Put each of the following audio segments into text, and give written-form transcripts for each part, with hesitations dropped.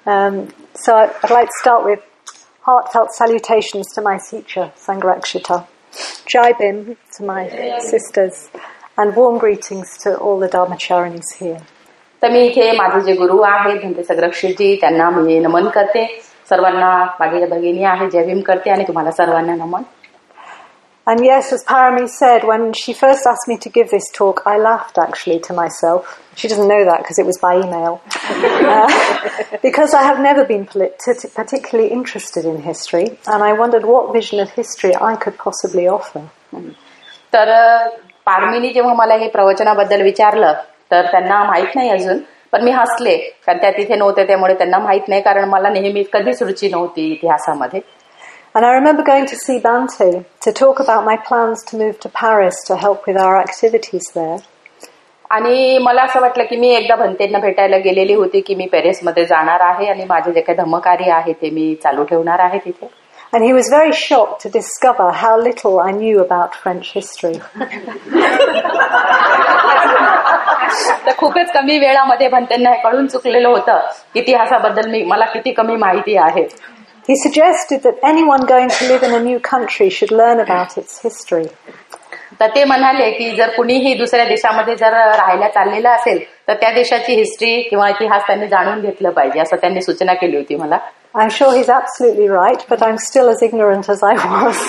So I'd like to start with heartfelt salutations to my teacher, Sangharakshita, Jai Bhim to my sisters, and warm greetings to all the Dharmacharinis here. तर मी इथे माझे जे गुरु आहेत भंते संग्रक्षितजी त्यांना मी नमन करते. सर्वांना माझ्या भगिनी आहे जय भीम करते आणि तुम्हाला सर्वांना नमन. And yes, as Parami said, when she first asked me to give this talk, I laughed actually to myself. She doesn't know that because it was by email. Because I have never been particularly interested in history, and I wondered what vision of history I could possibly offer. तर पारमीनी जेव्हा मला हे प्रवचनाबद्दल विचारलं तर त्यांना माहित नाही अजून, पण मी हसले कारण त्या तिथे नव्हते त्यामुळे त्यांना माहित नाही, कारण मला नेहमी कधीच रुची नव्हती इतिहासामध्ये. And I remember going to see Bhante to talk about my plans to move to Paris to help with our activities there. आणि मला असं वाटलं की मी एकदा भंतेंना भेटायला गेलेली होती की मी पॅरिसमध्ये जाणार आहे आणि माझे जे काही धम्मकार्य आहे ते मी चालू ठेवणार आहे तिथे. And he was very shocked to discover how little I knew about French history. तर खूपच कमी वेळामध्ये भंतेंना हे कळून चुकलेलं होतं इतिहासाबद्दल मला किती कमी माहिती आहे. He suggested that anyone going to live in a new country should learn about its history. तर ते म्हणाले की जर कुणीही दुसऱ्या देशामध्ये जर राहायला चाललेलं असेल तर त्या देशाची हिस्ट्री किंवा इतिहास त्यांनी जाणून घेतलं पाहिजे असं त्यांनी सूचना केली होती मला. I'm sure he's absolutely right, but I'm still as ignorant as I was.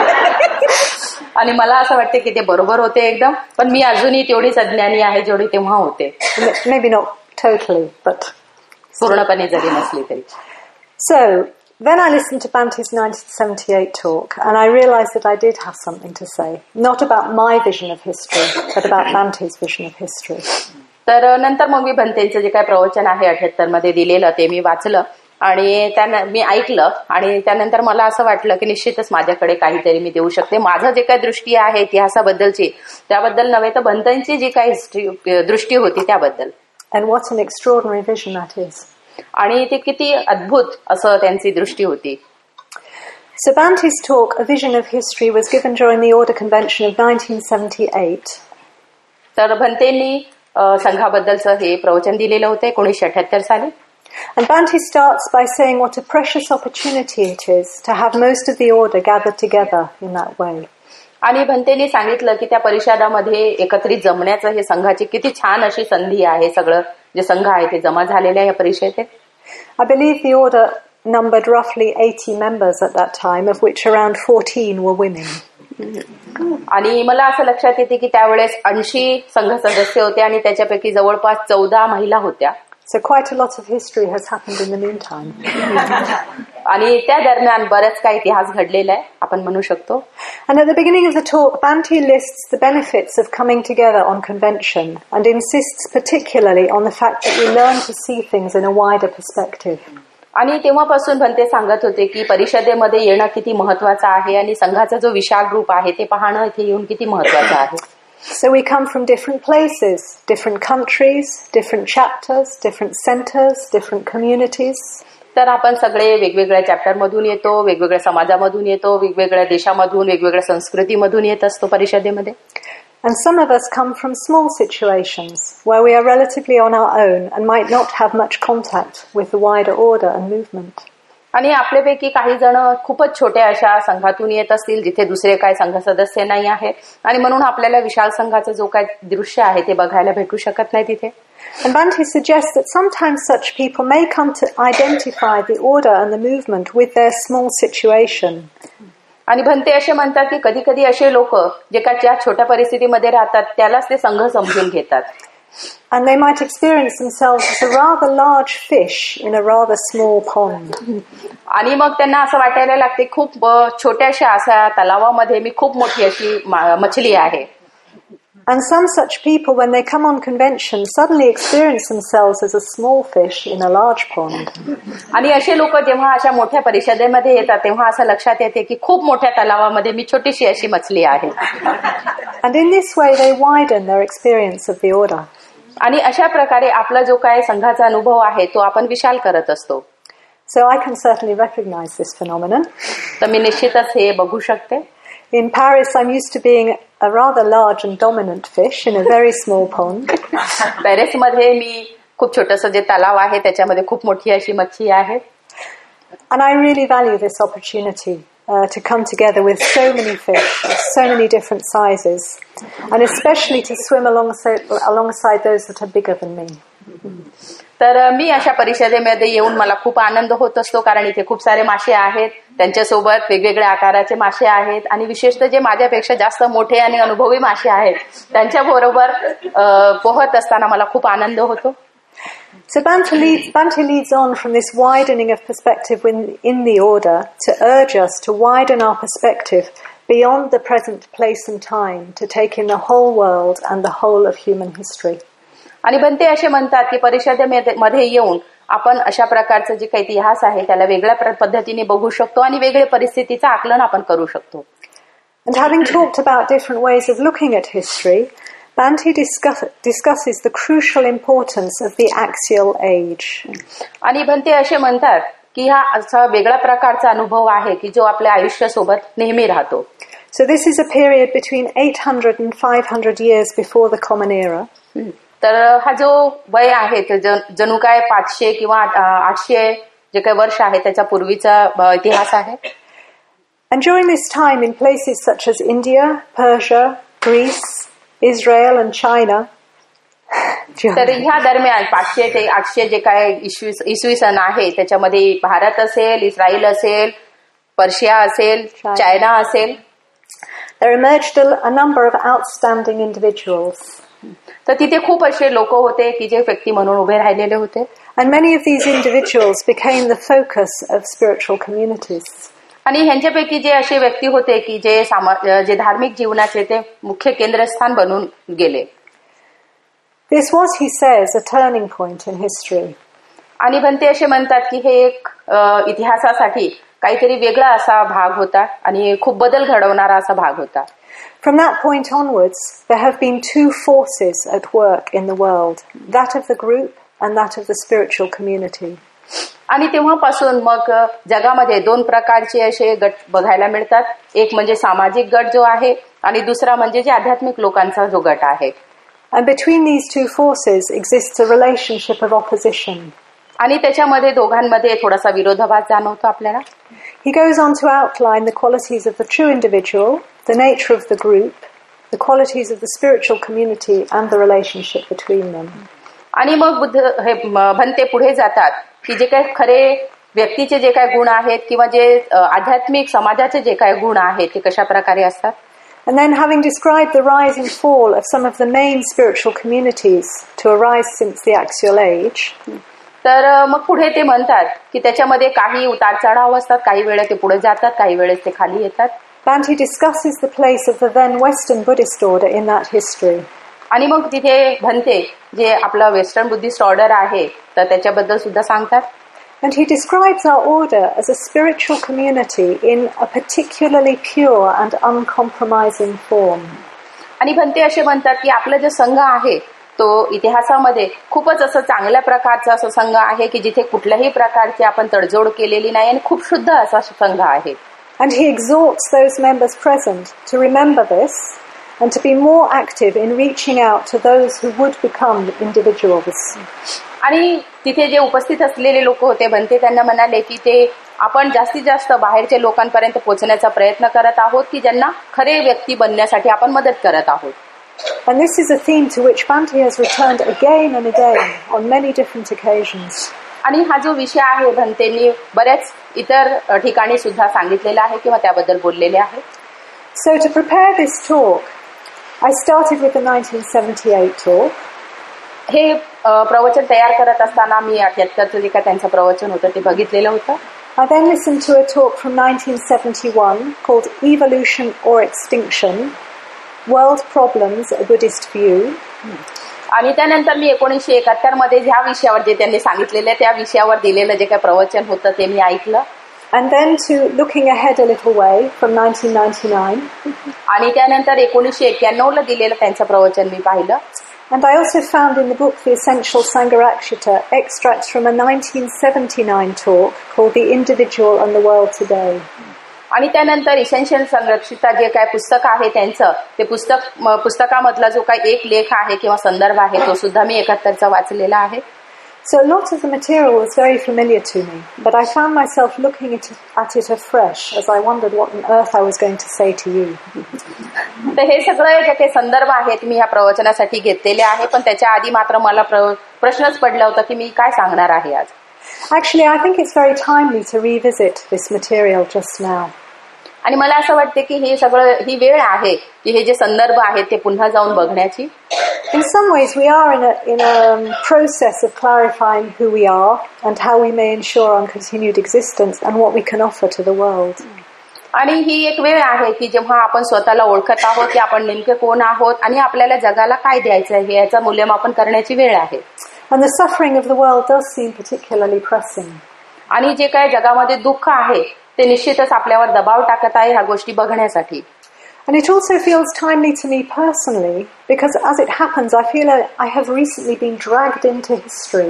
आणि मला असं वाटतं की ते बरोबर होते एकदम, पण मी अजूनही तेवढीच अज्ञानी आहे जेवढी तेव्हा होते. Maybe not totally, but पूर्णपणे जरी नसली तरी. So then I listened to Bhante's 1978 talk, and I realized that I did have something to say, not about my vision of history, but about Bhante's vision of history. तर नंतर मग मी भंतेंचं जे काय प्रवचन आहे 78 मध्ये दिलेलं ते मी वाचलं आणि त्यानं मी ऐकलं आणि त्यानंतर मला असं वाटलं की निश्चितच माझ्याकडे काहीतरी मी देऊ शकते. माझं जे काही दृष्टी आहे इतिहासाबद्दलची त्याबद्दल नव्हे तर भंतेंची जी काही दृष्टी होती त्याबद्दल. And what an extraordinary vision that is. आणि ते किती अद्भुत असं त्यांची दृष्टी होती. So Bhante's talk, A Vision of History, was given during the Order Convention of 1978. तर भंतेंनी संघाबद्दलचं हे प्रवचन दिलेलं होतं 1978 साली. And Bhante starts by saying what a precious opportunity it is to have most of the order gathered together in that way. आणि भंतेंनी सांगितलं की त्या परिषदामध्ये एकत्रित जमण्याचं हे संघाची किती छान अशी संधी आहे. सगळं जे संघ आहे ते जमा झालेले आहे या परिषदेत. I believe the order numbered roughly 80 members at that time, of which around 14 were women. आणि मला असं लक्षात येते की त्यावेळेस 80 संघ सदस्य होते आणि त्याच्यापैकी जवळपास 14 महिला होत्या. So quite a lot of history has happened in the meantime. आणि त्या दरम्यान बरेच काही इतिहास घडलेला आहे आपण म्हणू शकतो. And at the beginning of the talk, Bhante lists the benefits of coming together on convention and insists particularly on the fact that we learn to see things in a wider perspective. आणि तेव्हापासून भंते सांगत होते की परिषदेमध्ये येणं किती महत्वाचं आहे आणि संघाचा जो विशाल रूप आहे ते पाहणं इथे येऊन किती महत्वाचं आहे. So we come from different places, different countries, different chapters, different centers, different communities. तर आपण सगळे वेगवेगळ्या चॅप्टर मधून येतो, वेगवेगळ्या समाजामधून येतो, वेगवेगळ्या देशामधून, वेगवेगळ्या संस्कृतीमधून येत असतो परिषदेमध्ये. And some of us come from small situations where we are relatively on our own and might not have much contact with the wider order and movement. आणि आपल्यापैकी काही जण खूपच छोट्या अशा संघातून येत असतील जिथे दुसरे काय संघ सदस्य नाही आहेत आणि म्हणून आपल्याला विशाल संघाचं जो काय दृश्य आहे ते बघायला भेटू शकत नाही तिथे. And Bhante suggests that sometimes such people may come to identify the order and the movement with their small situation. आणि भंते असे म्हणतात की कधी कधी असे लोक जे काय ज्या छोट्या परिस्थितीमध्ये राहतात त्यालाच ते संघ समजून घेतात. And they might experience themselves as a rather large fish in a rather small pond. आणि मग त्यांना असं वाटायला लागते खूप छोट्याशा अशा तलावामध्ये मी खूप मोठी अशी मछली आहे. And some such people, when they come on convention, suddenly experience themselves as a small fish in a large pond. आणि असे लोक जेव्हा अशा मोठ्या परिषदेमध्ये येतात तेव्हा असं लक्षात येते की खूप मोठ्या तलावामध्ये मी छोटीशी अशी मछली आहे. And in this way they widen their experience of the order. आणि अशा प्रकारे आपला जो काय संघाचा अनुभव आहे तो आपण विशाल करत असतो. So I can certainly recognize this phenomenon. तर मी निश्चितच हे बघू शकते. In Paris, I'm used to being a rather large and dominant fish in a very small pond. पॅरिसमध्ये मी खूप छोटंसं जे तलाव आहे त्याच्यामध्ये खूप मोठी अशी मच्छी आहे. And I really value this opportunity to come together with so many fish, so many different sizes, and especially to swim alongside those that are bigger than me. तर मी अशा परिषदेमध्ये येऊन मला खूप आनंद होत असतो, कारण इथे खूप सारे मासे आहेत, त्यांच्यासोबत वेगवेगळ्या आकाराचे मासे आहेत, आणि विशेषतः जे माझ्यापेक्षा जास्त मोठे आणि अनुभवी मासे आहेत त्यांच्याबरोबर पोहत असताना मला खूप आनंद होतो. So Bhante leads on from this widening of perspective in the order to urge us to widen our perspective beyond the present place and time to take in the whole world and the whole of human history. आणि भंते असे म्हणतात की परिषदेमध्ये येऊन आपण अशा प्रकारचं जे काही इतिहास आहे त्याला वेगळ्या पद्धतीने बघू शकतो आणि वेगळ्या परिस्थितीचं आकलन आपण करू शकतो. And having talked about different ways of looking at history, Bhante discusses the crucial importance of the axial age. आणि भंते असे म्हणतात की हा असा वेगळा प्रकारचा अनुभव आहे की जो आपल्या आयुष्यासोबत नेहमी राहतो. So this is a period between 800 and 500 years before the Common Era. तर हा जो वय आहे ते जणू काय 500 किंवा 800 जे काही वर्ष आहे त्याच्या पूर्वीचा इतिहास आहे. And during this time in places such as India, Persia, Greece, Israel and China. तर ह्या दरम्यान 500 ते 800 जे काय इसवी सन आहे त्याच्यामध्ये भारत असेल, इस्रायल असेल, पर्शिया असेल, चायना असेल. There emerged a number of outstanding individuals. तर तिथे खूप असे लोक होते की जे व्यक्ती म्हणून उभे राहिलेले होते. And many of these individuals became the focus of spiritual communities. आणि ह्यांच्यापैकी जे असे व्यक्ती होते की जे धार्मिक जीवनाचे ते मुख्य केंद्रस्थान बनून गेले. This was, he says, a turning point in history. आणि भंते असे म्हणतात की हे एक इतिहासासाठी काहीतरी वेगळा असा भाग होता आणि खूप बदल घडवणारा असा भाग होता. From that point onwards, there have been two forces at work in the world, that of the group and that of the spiritual community. आणि तेव्हापासून मग जगामध्ये दोन प्रकारचे असे गट बघायला मिळतात. एक म्हणजे सामाजिक गट जो आहे आणि दुसरा म्हणजे जे आध्यात्मिक लोकांचा जो गट आहे. And between these two forces exists a relationship of opposition. आणि त्याच्यामध्ये दोघांमध्ये थोडासा विरोधाभास जाणवतो आपल्याला. He goes on to outline the qualities of the true individual, the nature of the group, the qualities of the spiritual community and the relationship between them. आणि मग भंते पुढे जातात की जे काही खरे व्यक्तीचे जे काही गुण आहेत किंवा जे आध्यात्मिक समाजाचे जे काही गुण आहेत ते कशा प्रकारे असतात. And then having described the rise and fall of some of the main spiritual communities to arise since the axial age, तर मग पुढे ते म्हणतात की त्याच्यामध्ये काही उतार चढाव असतात, काही वेळेस ते पुढे जातात, काही वेळेस ते खाली येतात. Bhante discusses the place of the then Western Buddhist order in that history. आणि मग तिथे भंते जे आपलं वेस्टर्न बुद्धिस्ट ऑर्डर आहे तर त्याच्याबद्दल सुद्धा सांगतात. And he describes our order as a spiritual community in a particularly pure and uncompromising form. आणि भंते असे म्हणतात की आपला जो संघ आहे तो इतिहासामध्ये खूपच असं चांगल्या प्रकारचा असं संघ आहे की जिथे कुठल्याही प्रकारची आपण तडजोड केलेली नाही आणि खूप शुद्ध असा संघ आहे. And he exhorts those members present to remember this and to be more active in reaching out to those who would become individuals. आणि तिथे जे उपस्थित असलेले लोक होते भंते त्यांना म्हणाले की ते आपण जास्तीत जास्त बाहेरच्या लोकांपर्यंत पोहोचण्याचा प्रयत्न करत आहोत की ज्यांना खरे व्यक्ती बनण्यासाठी आपण मदत करत आहोत. And this is a theme to which Bhante has returned again and again on many different occasions. आणि हा जो विषय आहे भंतेंनी बऱ्याच इतर ठिकाणी सुद्धा सांगितलेला आहे किंवा त्याबद्दल बोललेले आहे. So to prepare this talk, I started with the 1978 talk. हे प्रवचन तयार करत असताना मी 78चं जे काय त्यांचं प्रवचन होतं ते बघितलेलं होतं. I then listened to a talk from 1971 called Evolution or Extinction, World Problems, a Buddhist View. आणि त्यानंतर मी 1971 मध्ये ज्या विषयावर जे त्यांनी सांगितलेले त्या विषयावर दिलेलं जे काही प्रवचन होतं ते मी ऐकलं. And then to looking ahead a little way from 1999. आणि त्यानंतर 1991 ला दिलेलं त्यांचं प्रवचन मी पाहिलं. And I also found in the book The Essential Sangharakshita extracts from a 1979 talk called The Individual and the World Today. आणि त्यानंतर इसेन्शियल संरक्षिता जे काय पुस्तक आहे त्यांचं ते पुस्तकामधला जो काही एक लेख आहे किंवा संदर्भ आहे तो सुद्धा मी 71चा वाचलेला आहे. So a lot of the material was very familiar to me, but I found myself looking at it afresh as I wondered what on earth I was going to say to you. तर हे सगळे जे काही संदर्भ आहेत मी या प्रवचनासाठी घेतलेले आहे, पण त्याच्या आधी मात्र मला प्रश्नच पडला होता की मी काय सांगणार आहे आज. Actually, I think it's very timely to revisit this material just now. आणि मला असं वाटते की हे सगळं ही वेळ आहे की हे जे संदर्भ आहेत ते पुन्हा जाऊन बघण्याची. In some ways, we are in a process of clarifying who we are and how we may ensure our continued existence and what we can offer to the world. आणि ही एक वेळ आहे की जेव्हा आपण स्वतःला ओळखत आहोत की आपण नेमके कोण आहोत आणि आपल्याला जगाला काय द्यायचं आहे याचं मूल्यमापन करण्याची वेळ आहे. And the suffering of the world does seem particularly pressing. आणि जे काय जगामध्ये दुःख आहे ते निश्चितच आपल्यावर दबाव टाकत आहे ह्या गोष्टी बघण्यासाठी. And it also feels timely to me personally because as it happens, I feel I have recently been dragged into history.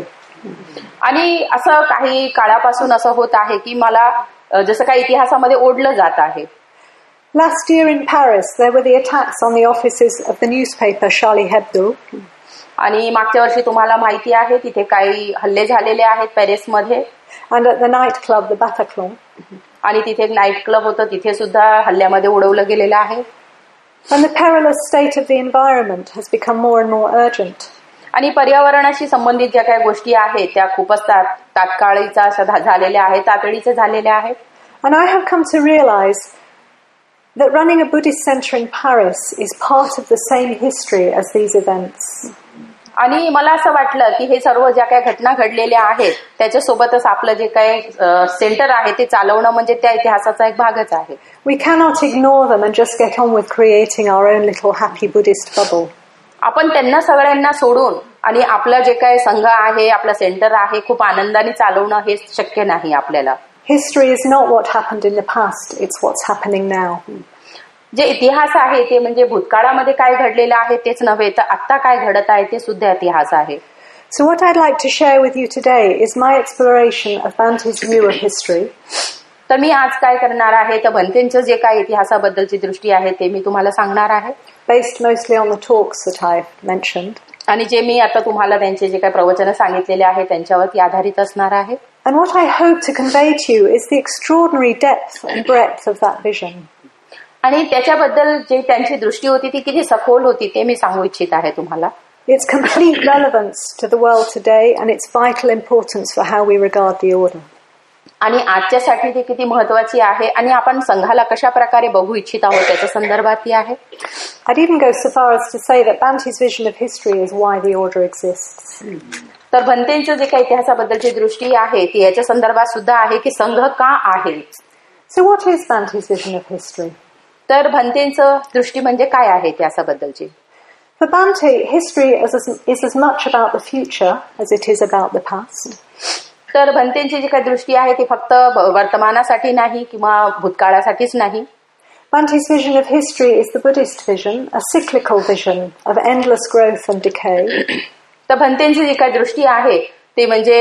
आणि असं काही काळापासून असं होत आहे की मला जसं काही इतिहासामध्ये ओढलं जात आहे. Last year in Paris, there were the attacks on the offices of the newspaper Charlie Hebdo. आणि मागच्या वर्षी तुम्हाला माहिती आहे तिथे काही हल्ले झालेले आहेत पॅरिसमध्ये. And at the night club, the Bataclan. आणि तिथे एक नाईट क्लब होतं, तिथे सुद्धा हल्ल्यामध्ये उडवलं गेलेलं आहे. And the perilous state of the environment has become more and more urgent. आणि पर्यावरणाशी संबंधित ज्या काही गोष्टी आहेत त्या खूपच तात्काळीच्या झालेल्या आहेत, तातडीच्या झालेल्या आहेत. And I have come to realize that running a Buddhist center in Paris is part of the same history as these events. आणि मला असं वाटलं की हे सर्व ज्या काही घटना घडलेल्या आहेत त्याच्यासोबतच आपलं जे काही सेंटर आहे ते चालवणं म्हणजे त्या इतिहासाचा एक भागच आहे. We cannot ignore them and just get on with creating our own little happy Buddhist bubble. आपण त्यांना सगळ्यांना सोडून आणि आपलं जे काही संघ आहे, आपलं सेंटर आहे, खूप आनंदाने चालवणं हे शक्य नाही आपल्याला. History is not what happened in the past, it's what's happening now. जे इतिहास आहे ते म्हणजे भूतकाळामध्ये काय घडलेलं आहे तेच नव्हे तर आता काय घडत आहे ते सुद्धा इतिहास आहे. So what I'd like to share with you today is my exploration of Bante's view of history. तर मी आज काय करणार आहे तर भंतेंचं जे काय इतिहासाबद्दलची दृष्टी आहे ते मी तुम्हाला सांगणार आहे. Based mostly on the talks that I've mentioned. आणि जे मी आता तुम्हाला त्यांचे जे काही प्रवचन सांगितलेले आहे त्यांच्यावरती आधारित असणार आहे. And what I hope to convey to you is the extraordinary depth and breadth of that vision. आणि त्याच्याबद्दल जे त्यांची दृष्टी होती ती किती सखोल होती ते मी सांगू इच्छित आहे तुम्हाला. Its complete relevance to the world today and its vital importance for how we regard the order. आणि आजच्यासाठी ती किती महत्वाची आहे आणि आपण संघाला कशा प्रकारे बघू इच्छित आहोत त्याच्या संदर्भात ती आहे. I'd even go so far as to say that Bante's vision of history is why the order exists. तर भंतेंचं जे काही इतिहासाबद्दलची दृष्टी आहे ती याच्या संदर्भात सुद्धा आहे की संघ का आहे. So what is Bante's vision of history? तर भंतेंचं दृष्टी म्हणजे काय आहे त्याच्याबद्दलची. For Bante, history is as much about the future as it is about the past. तर भंतेंची जी काही दृष्टी आहे ती फक्त वर्तमानासाठी नाही किंवा भूतकाळासाठीच नाही. Bante's vision of history is the Buddhist vision, a cyclical vision of endless growth and decay. तर भंतेंची जी काही दृष्टी आहे ती म्हणजे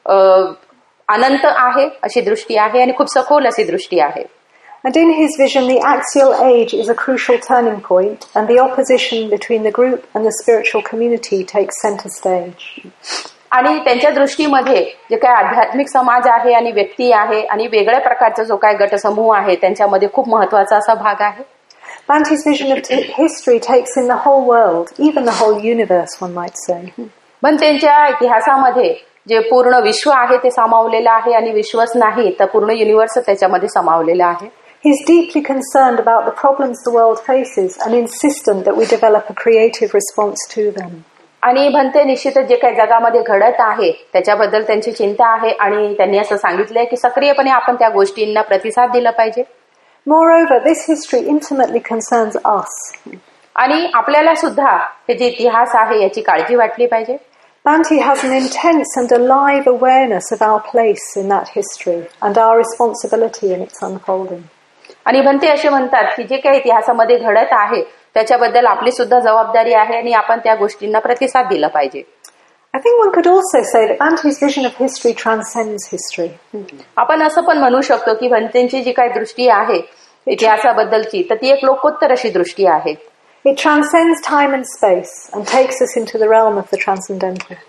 अनंत आहे अशी दृष्टी आहे आणि खूप सखोल अशी दृष्टी आहे. And in his vision, the axial age is a crucial turning point, and the opposition between the group and the spiritual community takes center stage. आणि त्यांच्या दृष्टीमध्ये जे काही आध्यात्मिक समाज आहे आणि व्यक्ती आहे आणि वेगळ्या प्रकारचा जो काही गटसमूह आहे त्यांच्यामध्ये खूप महत्वाचा असा भाग आहे. Bante's vision of history takes in the whole world, even the whole universe, one might say. पण त्यांच्या इतिहासामध्ये जे पूर्ण विश्व आहे ते सामावलेलं आहे आणि विश्वच नाही तर पूर्ण युनिव्हर्स त्याच्यामध्ये सामावलेलं आहे. He's deeply concerned about the problems the world faces and insistent that we develop a creative response to them. आणि भंते निश्चितच जे काही जगामध्ये घडत आहे त्याच्याबद्दल त्यांची चिंता आहे आणि त्यांनी असं सांगितलंय की सक्रियपणे आपण त्या गोष्टींना प्रतिसाद दिला पाहिजे. Moreover, this history intimately concerns us. आणि आपल्याला सुद्धा हे जे इतिहास आहे याची काळजी वाटली पाहिजे. Bante has an intense and alive awareness of our place in that history and our responsibility in its unfolding. आणि भंते असे म्हणतात की जे काही इतिहासामध्ये घडत आहे त्याच्याबद्दल आपली सुद्धा जबाबदारी आहे आणि आपण त्या गोष्टींना प्रतिसाद दिला पाहिजे. I think one could also say that Bante's vision of history transcends history. आपण असं पण म्हणू शकतो की भंतेंची जी काही दृष्टी आहे इतिहासाबद्दलची तर ती एक लोकोत्तर अशी दृष्टी आहे. It transcends time and space and takes us into the realm of the transcendental.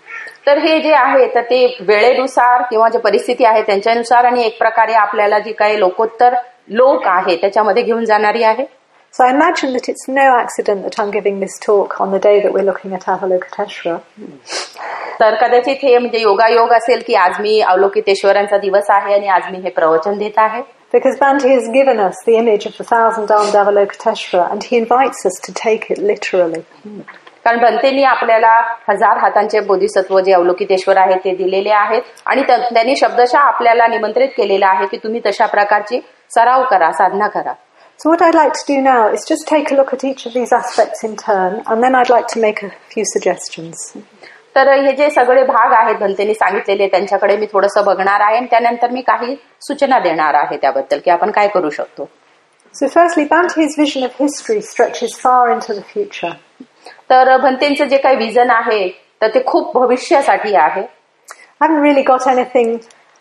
तर हे जे आहे तर ते वेळेनुसार किंवा जे परिस्थिती आहे त्यांच्यानुसार आणि एक प्रकारे आपल्याला जी काही लोकोत्तर लोक आहे त्याच्यामध्ये घेऊन जाणारी आहे. So I imagine that it's no accident that I'm giving this talk on the day that we're looking at Avalokiteshvara. तर कदाचित हे म्हणजे योगायोग असेल की आज मी अवलोकितेश्वरांचा दिवस आहे आणि आज मी हे प्रवचन देत आहे. Because Bhante has given us the image of the 1,000-armed Avalokiteshvara and he invites us to take it literally. कारण भंतेंनी आपल्याला 1000 हातांचे बोधिसत्व जे अवलोकितेश्वर आहे ते दिलेले आहेत आणि त्यांनी शब्दशः आपल्याला निमंत्रित केलेलं आहे की तुम्ही तशा प्रकारची सराव करा, साधना करा. So what I'd like to do now is just take a look at each of these aspects in turn and then I'd like to make a few suggestions. तर हे जे सगळे भाग आहेत भंतेंनी सांगितलेले त्यांच्याकडे मी थोडंसं बघणार आहे आणि त्यानंतर मी काही सूचना देणार आहे त्याबद्दल की आपण काय करू शकतो. So firstly, Bhante's vision of history stretches far into the future. तर भंतेंचं जे काही विजन आहे तर ते खूप भविष्यासाठी आहे. I haven't really got anything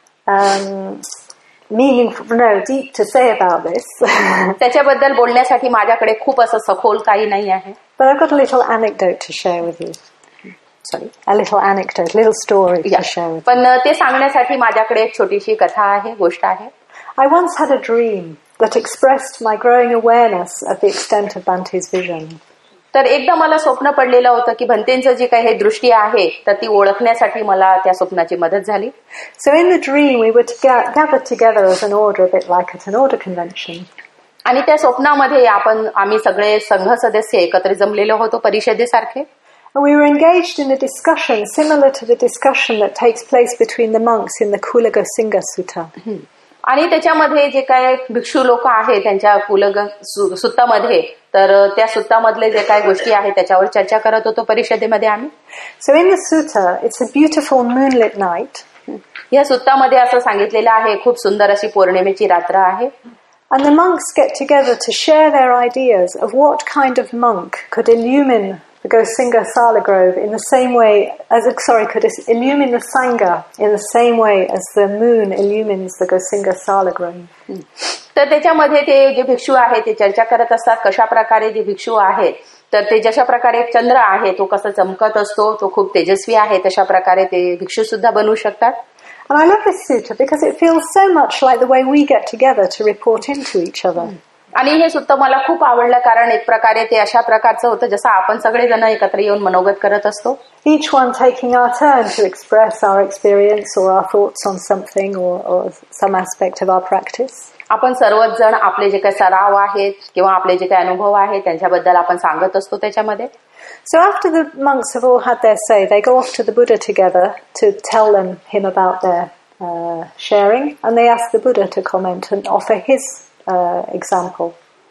deep to say about this. त्याच्याबद्दल बोलण्यासाठी माझ्याकडे खूप असं सखोल काही नाही आहे. But I've got a little anecdote to share with you. Sorry, a little anecdote, little story to share with you. पण ते सांगण्यासाठी माझ्याकडे एक छोटीशी कथा आहे, गोष्ट आहे. I once had a dream that expressed my growing awareness of the extent of Bhante's vision. तर एकदा मला स्वप्न पडलेलं होतं की भंतेंचं जी काही दृष्टी आहे तर ती ओळखण्यासाठी मला त्या स्वप्नाची मदत झाली. So in the dream we were gathered together as an order, a bit like at an order convention. आणि त्या स्वप्नामध्ये आम्ही सगळे संघ सदस्य एकत्र जमलेलो होतो परिषदेसारखे. And we were engaged in a discussion similar to the discussion that takes place between the monks in the Kulaga Singha Sutta. आणि त्याच्यामध्ये जे काय भिक्षू लोक आहेत त्यांच्या कुलग सुत्तामध्ये तर त्या सुत्तामधले जे काही गोष्टी आहेत त्याच्यावर चर्चा करत होतो परिषदेमध्ये आम्ही. So in the sutta it's a beautiful moonlit night. या सुत्तामध्ये असं सांगितलेलं आहे खूप सुंदर अशी पौर्णिमेची रात्र आहे. And the monks get together to share their ideas of what kind of monk could illumine the Gosinga Salagrove in the same way as could illumine the Sangha in the same way as the moon illumines the Gosinga Salagrove. तर त्याच्यामध्ये ते जे भिक्षू आहे ते चर्चा करत असतात कशा प्रकारे जे भिक्षू आहेत तर ते जशा प्रकारे एक चंद्र आहे तो कसा चमकत असतो तो खूप तेजस्वी आहे तशा प्रकारे ते भिक्षू सुद्धा बनवू शकतात. And I love this sutta because it feels so much like the way we get together to report into each other. आणि हे सुद्धा मला खूप आवडलं कारण एक प्रकारे ते अशा प्रकारचं होतं जसं आपण सगळेजण एकत्र येऊन मनोगत करत असतो. Each one taking our turn to express our experience or our thoughts on something or some aspect of our practice. आपण सर्वच जण आपले जे काही सराव आहेत किंवा आपले जे काही अनुभव आहेत त्यांच्याबद्दल आपण सांगत असतो त्याच्यामध्ये. So after the monks have all had their say, they go off to the Buddha together to tell him about their sharing, and they ask the Buddha to comment and offer his example.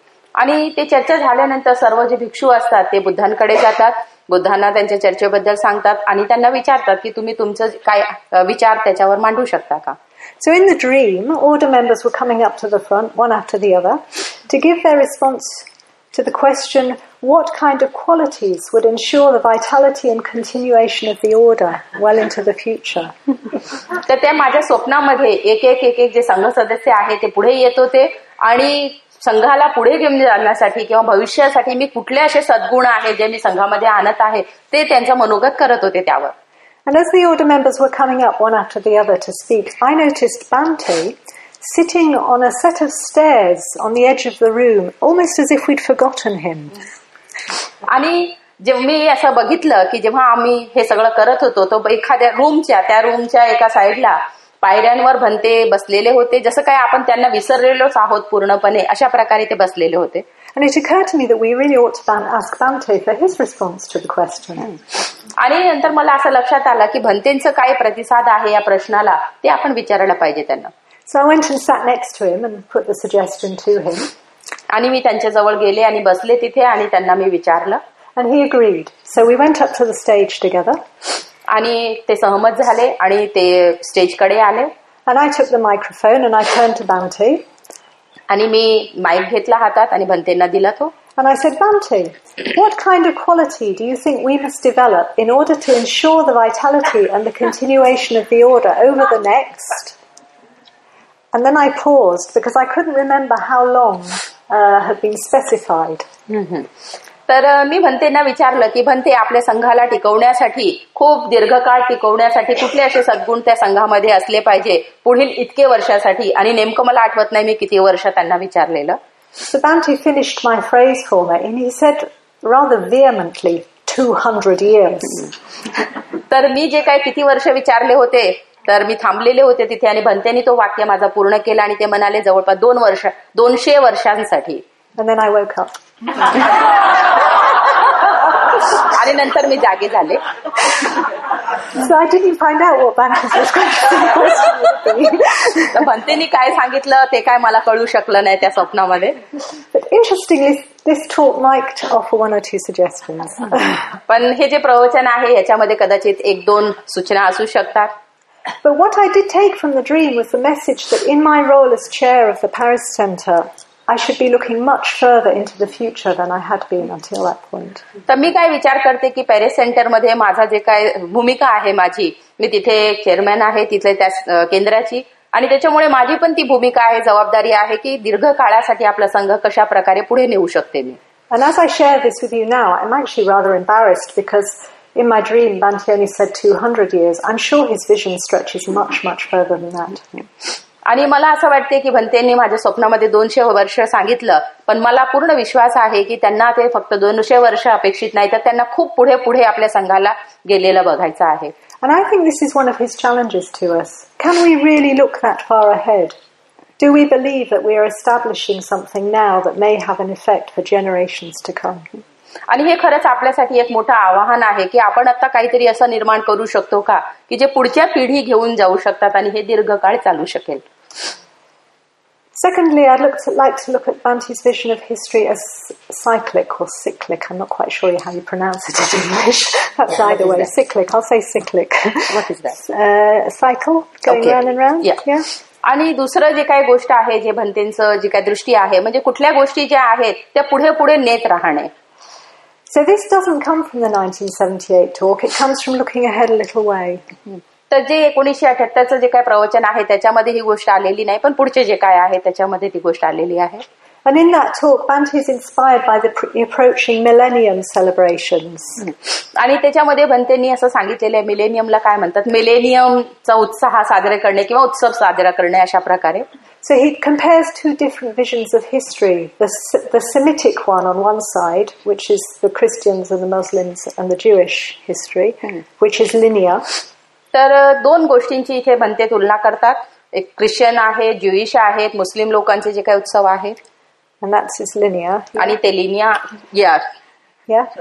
आणि ते चर्चा झाल्यानंतर सर्व जे भिक्षू असतात ते बुद्धांकडे जातात, बुद्धांना त्यांच्या चर्चेबद्दल सांगतात आणि त्यांना विचारतात की तुम्ही तुमचं काय विचार त्याच्यावर मांडू शकता का. So in the dream, order members were coming up to the front, one after the other, to give their response to the question, what kind of qualities would ensure the vitality and continuation of the order well into the future? तर त्या माझ्या स्वप्नामध्ये एक एक जे संघ सदस्य आहे ते पुढे येत होते आणि संघाला पुढे घेऊन जाण्यासाठी किंवा भविष्यासाठी मी कुठले असे सद्गुण आहेत जे मी संघामध्ये आणत आहे ते त्यांचं मनोगत करत होते त्यावर. And as the order members were coming up one after the other to speak, I noticed Bhante sitting on a set of stairs on the edge of the room, almost as if we'd forgotten him. आणि जेव्हा मी असं बघितलं की जेव्हा आम्ही हे सगळं करत होतो तो एखाद्या रूमच्या एका साईडला पायऱ्यांवर भंते बसलेले होते जसं काय आपण त्यांना विसरलेलोच आहोत पूर्णपणे अशा प्रकारे ते बसलेले होते. And it occurred to me that we really ought to ask Bhante for his response to the question. आणि नंतर मला असं लक्षात आलं की भंतेंचं काय प्रतिसाद आहे या प्रश्नाला ते आपण विचारायला पाहिजे त्यांना. So I went and sat next to him and put the suggestion to him. आणि मी त्यांच्या जवळ गेले आणि बसले तिथे आणि त्यांना मी विचारलं. And he agreed. So we went up to the stage together. आणि ते सहमत झाले आणि ते स्टेजकडे आले. And I took the microphone and I turned to Bhante. आणि मी माईक घेतला हातात आणि भंतेंना दिला तो. And I said, Bhante, what kind of quality do you think we must develop in order to ensure the vitality and the continuation of the order over the next? And then I paused because I couldn't remember how long had been specified. तर मी भंतेंना विचारलं की भंते आपल्या संघाला टिकवण्यासाठी, खूप दीर्घकाळ टिकवण्यासाठी कुठले असे सद्गुण त्या संघामध्ये असले पाहिजे पुढील इतके वर्षासाठी, आणि नेमकं मला आठवत नाही मी किती वर्ष त्यांना विचारलेलं. So Bhante finished my phrase for me and he said rather vehemently 200 years. तर मी जे काय किती वर्ष विचारले होते तर मी थांबलेले होते तिथे आणि भंतेनी तो वाक्य माझा पूर्ण केला आणि ते म्हणाले जवळपास 200 वर्षांसाठी. And then I woke up. आणि नंतर मी जागे झाले. So I didn't find out what Bhante's question. तर भंतेनी काय सांगितलं ते काय मला कळू शकलं नाही त्या स्वप्नामध्ये. But interestingly, this talk might offer one or two suggestions. पण हे जे प्रवचन आहे याच्यामध्ये कदाचित 1-2 सूचना असू शकतात. But what I did take from the dream was the message that in my role as chair of the Paris Centre, I should be looking much further into the future than I had been until that point. तर मी काय विचार करते की Paris सेंटरमध्ये माझा जे काय भूमिका आहे माझी, मी तिथे चेअरमॅन आहे तिथले त्या केंद्राची, आणि त्याच्यामुळे माझी पण ती भूमिका आहे, जबाबदारी आहे की दीर्घ काळासाठी आपला संघ कशा प्रकारे पुढे नेऊ शकते मी. And as I share this with you now, I'm actually rather embarrassed because in my dream Bhante only said 200 years. I'm sure his vision stretches much, much further than that. आणि मला असं वाटते की भंतेंनी माझ्या स्वप्नामध्ये 200 वर्ष सांगितलं, पण मला पूर्ण विश्वास आहे की त्यांना ते फक्त 200 वर्ष अपेक्षित नाही, तर त्यांना खूप पुढे पुढे आपल्या संघाला गेलेलं बघायचं आहे. And I think this is one of his challenges to us. Can we really look that far ahead? Do we believe that we are establishing something now that may have an effect for generations to come? आणि हे खरंच आपल्यासाठी एक मोठं आव्हान आहे की आपण आता काहीतरी असं निर्माण करू शकतो का की जे पुढच्या पिढी घेऊन जाऊ शकतात आणि हे दीर्घकाळ चालू शकेल. Secondly, I'd like to look at Bhante's vision of history as cyclic or cyclic. I'm not quite sure how you pronounce it in English. That's either way. Cyclic. I'll say cyclic. What is that? Cycle, going round and round. Yeah. आणि दुसरं जे काही गोष्ट आहे, जे भंतेंचं जी काही दृष्टी आहे, म्हणजे कुठल्या गोष्टी ज्या आहेत त्या पुढे पुढे नेत राहणे. So this doesn't come from the 1978 talk. It comes from looking ahead a little way. तर जे 1978चं जे काय प्रवचन आहे त्याच्यामध्ये ही गोष्ट आलेली नाही, पण पुढचे जे काय आहे त्याच्यामध्ये ती गोष्ट आलेली आहे. And in that talk, Bhante is inspired by the approaching millennium celebrations. आणि त्याच्यामध्ये भंतेंनी असं सांगितलेलं आहे, मिलेनियमला काय म्हणतात, मिलेनियमचा उत्साह साजरा करणे किंवा उत्सव साजरा करणे अशा प्रकारे. So he compares two different visions of history. The Semitic one on one side, which is the Christians and the Muslims and the Jewish history, which is linear. तर 2 गोष्टींची इथे भंते तुलना करतात. एक ख्रिश्चन आहे, ज्युईश आहेत, मुस्लिम लोकांचे जे काही उत्सव आहेत, and that is linear. आणि ते लिनिया. Yeah.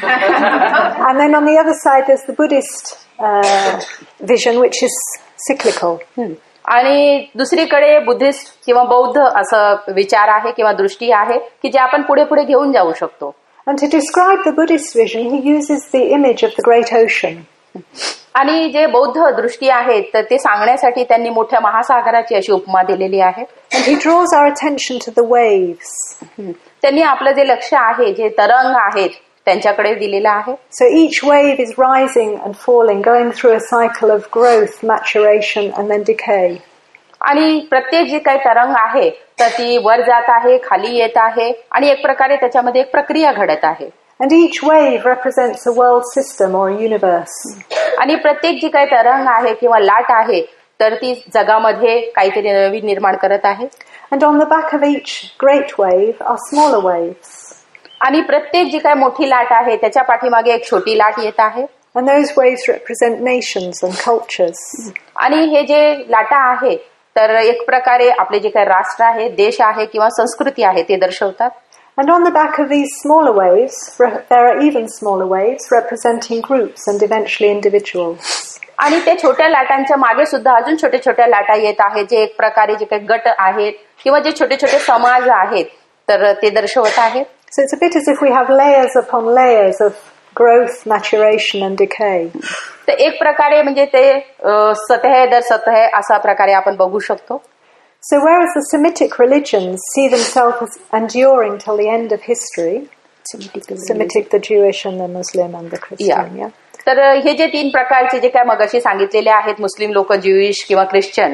And then on the other side there's the Buddhist vision, which is cyclical. आणि दुसरीकडे बुद्धिस्ट किंवा बौद्ध असं विचार आहे किंवा दृष्टी आहे की जे आपण पुढे पुढे घेऊन जाऊ शकतो. And to describe the Buddhist vision, he uses the image of the great ocean. आणि जे बौद्ध दृष्टी आहेत तर ते सांगण्यासाठी त्यांनी मोठ्या महासागराची अशी उपमा दिलेली आहे. And he draws our attention to the waves. त्यांनी आपलं जे लक्ष आहे, जे तरंग आहेत त्यांच्याकडे दिलेलं आहे. So each wave is rising and falling, going through a cycle of growth, maturation and then decay. आणि प्रत्येक जे काही तरंग आहे तर ती वर जात आहे, खाली येत आहे आणि एक प्रकारे त्याच्यामध्ये एक प्रक्रिया घडत आहे. And each wave represents a world system or a universe. आणि प्रत्येक जी काही तरंग आहे किंवा लाट आहे तर ती जगामध्ये काहीतरी नवीन निर्माण करत आहे. And on the back of each great wave are smaller waves. आणि प्रत्येक जी काही मोठी लाट आहे त्याच्या पाठीमागे एक छोटी लाट येत आहे. And those waves represent nations and cultures. आणि हे जे लाटा आहे तर एक प्रकारे आपले जे काही राष्ट्र आहे, देश आहे किंवा संस्कृती आहे ते दर्शवतात. And on the back of these smaller waves, there are even smaller waves representing groups and eventually individuals. आणि त्या छोट्या लाटांच्या मागे सुद्धा अजून छोट्या छोट्या लाटा येत आहेत जे एक प्रकारे जे काही गट आहेत किंवा जे छोटे छोटे समाज आहेत तर ते दर्शवत आहेत. So it's a bit as if we have layers upon layers of growth, maturation and decay. तर एक प्रकारे म्हणजे ते सतह दर सतह असा प्रकारे आपण बघू शकतो. So whereas the Semitic religions see themselves as enduring till the end of history, Semitic, the Jewish and the Muslim and the Christian, yeah. तर हे जे 3 प्रकारचे जे काय मगाशी सांगितलेले आहेत, मुस्लिम लोक, ज्युईश किंवा Christian,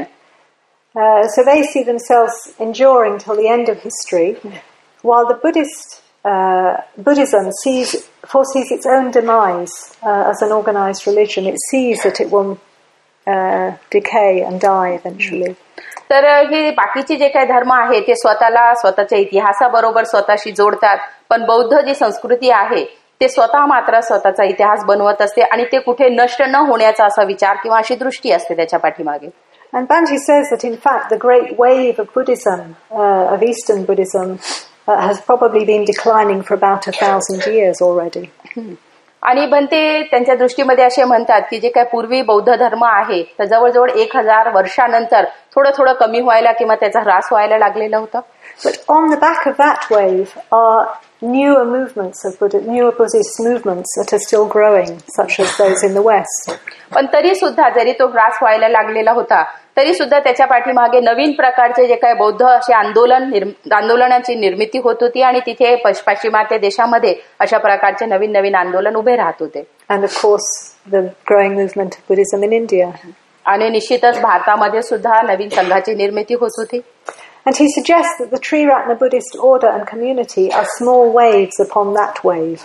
so they see themselves enduring till the end of history, while the Buddhist Buddhism foresees its own demise as an organized religion. It sees that it will decay and die eventually. तर हे बाकीचे जे काही धर्म आहे ते स्वतःला स्वतःच्या इतिहासाबरोबर स्वतःशी जोडतात, पण बौद्ध जी संस्कृती आहे ते स्वतः मात्र स्वतःचा इतिहास बनवत असते आणि ते कुठे नष्ट न होण्याचा असा विचार किंवा अशी दृष्टी असते त्याच्या पाठीमागे. And Banji says that in fact the great wave of Buddhism, of Eastern Buddhism, has probably been declining for about 1,000 years already. आणि बनते त्यांच्या दृष्टीमध्ये असे म्हणतात की जे काय पूर्वी बौद्ध धर्म आहे तर जवळजवळ 1000 वर्षानंतर थोडं थोडं कमी व्हायला किंवा त्याचा ह्रास व्हायला लागलेला होता. But on the back of that wave are newer movements of newer Buddhist movements that are still growing, such as those in the West. पण तरी सुद्धा जरी तो ह्रास व्हायला लागलेला होता तरी सुद्धा त्याच्या पाठीमागे नवीन प्रकारचे जे काही बौद्ध असे आंदोलनाची निर्मिती होत होती आणि तिथे पाश्चिमात्य देशामध्ये अशा प्रकारचे नवीन नवीन आंदोलन उभे राहत होते. And of course the growing movement of Buddhism in India. आणि निश्चितच भारतामध्ये सुद्धा नवीन संघाची निर्मिती होत होती. And he suggests that the Triratna Buddhist order and community are small waves upon that wave.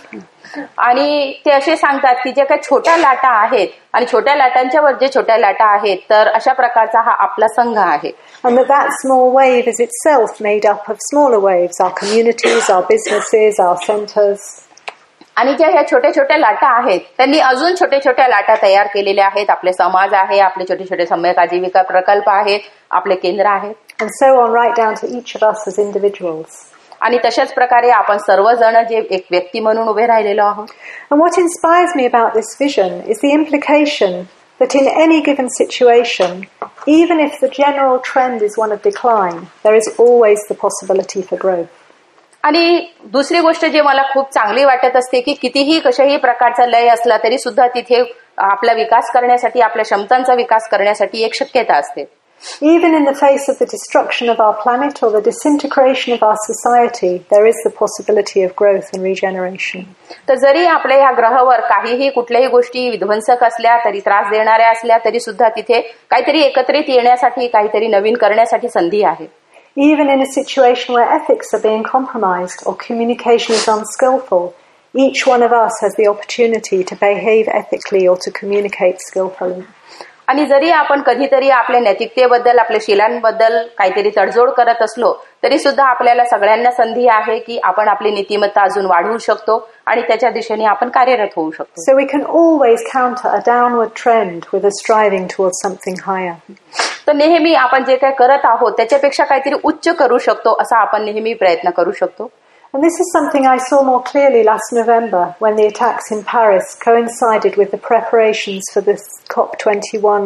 आणि ते असे सांगतात की जे काही छोट्या लाटा आहेत आणि छोट्या लाटांच्या वर जे छोट्या लाटा आहेत तर अशा प्रकारचा हा आपला संघ आहे. And that small wave is itself made up of smaller waves, our communities, our businesses, our centers. आणि ज्या ह्या छोट्या छोट्या लाटा आहेत त्यांनी अजून छोट्या छोट्या लाटा तयार केलेल्या आहेत. आपले समाज आहे, आपले छोटे छोटे सम्यक आजीविका प्रकल्प आहेत, आपले केंद्र आहेत. And so on right down to each of us as individuals. आणि तशाच प्रकारे आपण सर्वजण जे एक व्यक्ती म्हणून उभे राहिलेलो आहोत. And what inspires me about this vision is the implication that in any given situation, even if the general trend is one of decline, there is always the possibility for growth. आणि दुसरी गोष्ट जे मला खूप चांगली वाटत असते की कितीही कशाही प्रकारचा लय असला तरी सुद्धा तिथे आपला विकास करण्यासाठी आपल्या क्षमतांचा विकास करण्यासाठी एक शक्यता असते. Even in the face of the destruction of our planet or the disintegration of our society, there is the possibility of growth and regeneration. तर जरी आपल्या ह्या ग्रहावर काहीही कुठल्याही गोष्टी विध्वंसक असल्या तरी त्रास देणाऱ्या असल्या तरी सुद्धा तिथे काहीतरी एकत्रित येण्यासाठी काहीतरी नवीन करण्यासाठी संधी आहे. Even in a situation where ethics are being compromised or communication is unskillful, each one of us has the opportunity to behave ethically or to communicate skillfully. आणि जरी आपण कधीतरी आपल्या नैतिकतेबद्दल आपल्या शीलांबद्दल काहीतरी तडजोड करत असलो तरी सुद्धा आपल्याला सगळ्यांना संधी आहे की आपण आपली नीतिमत्ता अजून वाढवू शकतो आणि त्याच्या दिशेने आपण कार्यरत होऊ शकतो. So we can always counter a downward trend with a striving towards something higher. तर नेहमी आपण जे काही करत आहोत त्याच्यापेक्षा काहीतरी उच्च करू शकतो असा आपण नेहमी प्रयत्न करू शकतो. And this is something I saw more clearly last November when the attacks in Paris coincided with the preparations for the COP21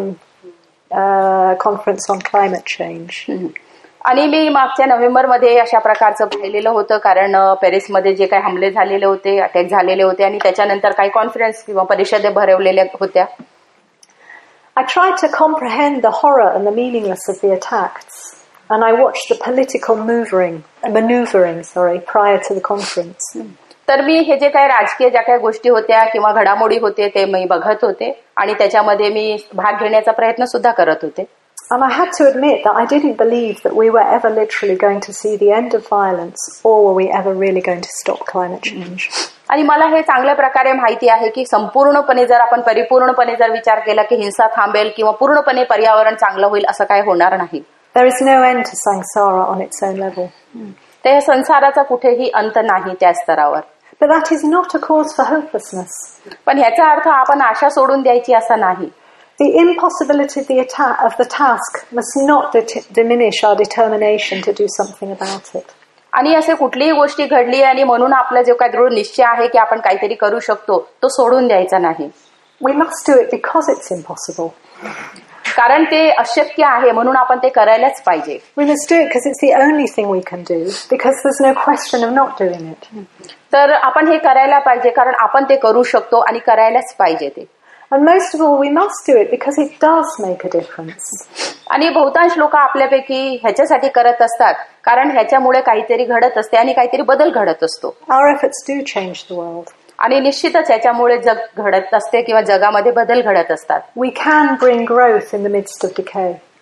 conference on climate change. आणि मी मागच्या नोव्हेंबरमध्ये अशा प्रकारचं पाहिलेलं होतं कारण पॅरिसमध्ये जे काही हमले झालेले होते, अटॅक झालेले होते आणि त्याच्यानंतर काही कॉन्फरन्स किंवा परिषदे भरवलेल्या होत्या. I tried to comprehend the horror and the meaningless of the attacks. And I watched the political maneuvering prior to the conference. तर मी हे जे काही राजकीय ज्या काही गोष्टी होत्या किंवा घडामोडी होते ते मी बघत होते आणि त्याच्यामध्ये मी भाग घेण्याचा प्रयत्न सुद्धा करत होते. And I had to admit that I didn't believe that we were ever literally going to see the end of violence or were we ever really going to stop climate change. आणि मला हे चांगल्या प्रकारे माहिती आहे की संपूर्णपणे जर आपण परिपूर्णपणे जर विचार केला की हिंसा थांबेल किंवा पूर्णपणे पर्यावरण चांगलं होईल असं काही होणार नाही. There is no end to samsara on its own level. त्या संसाराचा कुठेही अंत नाही त्या स्तरावर. But that is not a cause for hopelessness. पण ह्याचा अर्थ आपण आशा सोडून द्यायची असा नाही. The impossibility of the task must not diminish our determination to do something about it. आणि असे कुठलीही गोष्टी घडली आणि म्हणून आपला जो काही दृढ निश्चय आहे की आपण काहीतरी करू शकतो तो सोडून द्यायचा नाही. We must do it because it's impossible. कारण ते अशक्य आहे म्हणून आपण ते करायलाच पाहिजे. We must do it because it's the only thing we can do because there's no question of not doing it. तर आपण हे करायला पाहिजे कारण आपण ते करू शकतो आणि करायलाच पाहिजे ते. And most of all we must do it because it does make a difference. आणि बहुतांश लोक आपल्यापैकी ह्याच्यासाठी करत असतात कारण ह्याच्यामुळे काहीतरी घडत असते आणि काहीतरी बदल घडत असतो. Our efforts do change the world. आणि निश्चितच याच्यामुळे जग घडत असते किंवा जगामध्ये बदल घडत असतात. We can bring growth in the midst of decay.